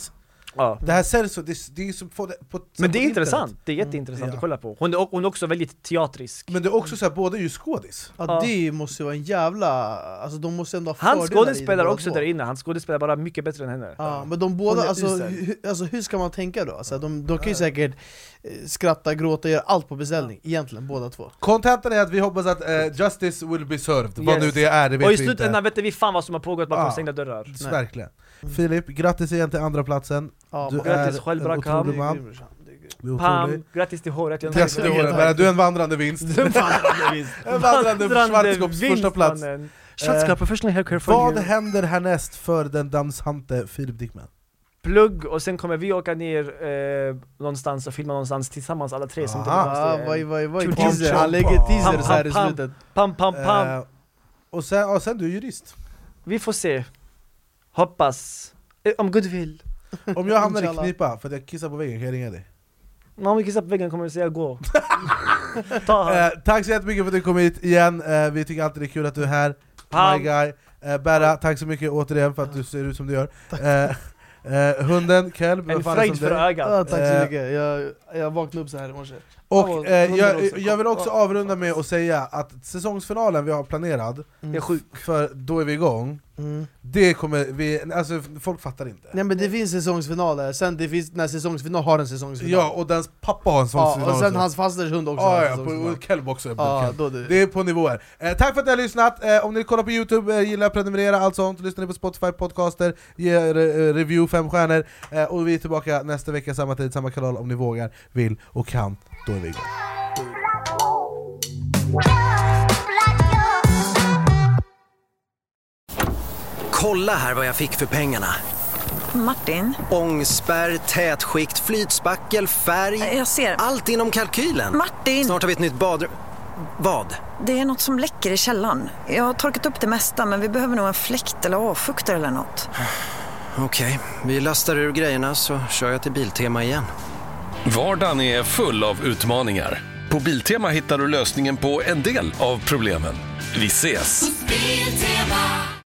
Ja. Det här säljs så, det, det är som på, på, Men det är på intressant, internet. det är jätteintressant Mm. att kolla på. Hon är, hon är också väldigt teatrisk. Men det är också så här, båda är ju skådis. Ja, Ja. det måste vara en jävla... Alltså de måste ändå ha Han fördelar i det, skådespelar båda också två. där inne, han skådespelar bara mycket bättre än henne. Ja, men de båda, Hon är alltså, usel. hu, alltså hur ska man tänka då? Alltså, de, de kan ju säkert eh, skratta, gråta, göra allt på beställning, egentligen båda två. Kontentan är att vi hoppas att eh, justice will be served, vad Yes. nu det är, det vet Och i vi slutändan inte. vet vi fan vad som har pågått bakom Ja. stängda dörrar. Nej. Verkligen. Filip, grattis igen till andra platsen. Ja, Du grattis är själv, en Brakam. otrolig man. Det är grym, det är grym. Du är Pam, otrolig. grattis till håret. Jag Grattis till håret, men du är en vandrande vinst. En vandrande Schwarzkopps första plats. Schwarzkopf, professional haircare for Vad you. händer härnäst för den dansante Filip Dickman? Plugg, och sen kommer vi åka ner eh, någonstans och filma någonstans tillsammans alla tre som Aha. Ja, vad vad vad Kul teaser, teaser. han lägger teaser Pam, så här i pam, slutet. Pam, pam, pam. Eh, och, sen, och sen du är jurist. Vi får se. Hoppas. Eh, om Gud vill. Om jag hamnar i Inshallah. knipa för att jag kissar på väggen, kan jag ringa dig? Om vi kissar på väggen kommer vi säga gå. Ta han. Eh, tack så jättemycket för att du kom hit igen, eh, vi tycker alltid det är kul att du är här. Pam. My guy. Eh, Berra, tack så mycket återigen för att du ser ut som du gör. Eh, eh, hunden, Kelb, En vad fan är fröjd som för dig? ögat. Ja, tack så Eh, mycket, jag, jag vaknade upp så här i morse. Och Ja, eh, hunden jag, också. jag vill också avrunda med att säga att säsongsfinalen vi har planerad, Det är sjukt. för då är vi igång, Mm. det kommer vi, alltså folk fattar inte. Nej men det finns säsongsfinaler, sen det finns när säsongsfinal har en säsongsfinal. Ja, och dens pappa har en ja, säsongsfinal och sen också. hans fasters hund också har Ja, en ja, säsongsfinal. och Kelb också. Ja, Kelb. då det. Det är på nivåer. Eh, tack för att ni har lyssnat. Eh, om ni kollar på YouTube, eh, gilla, prenumerera, allt sånt. Lyssnar ni på Spotify podcaster, ge eh, review fem stjärnor. Eh, och vi är tillbaka nästa vecka, samma tid, samma kanal, om ni vågar, vill och kan. Då är vi igång. Kolla här vad jag fick för pengarna. Martin, Ångspärr, tätskikt, flytspackel, färg. jag ser. Allt inom kalkylen. Martin! Snart har vi ett nytt badrum. Vad? Det är något som läcker i källaren. Jag har torkat upp det mesta, men vi behöver nog en fläkt eller avfuktare eller något. Okej, vi lastar ur grejerna så kör jag till Biltema igen. Vardagen är full av utmaningar. På Biltema hittar du lösningen på en del av problemen. Vi ses! Biltema.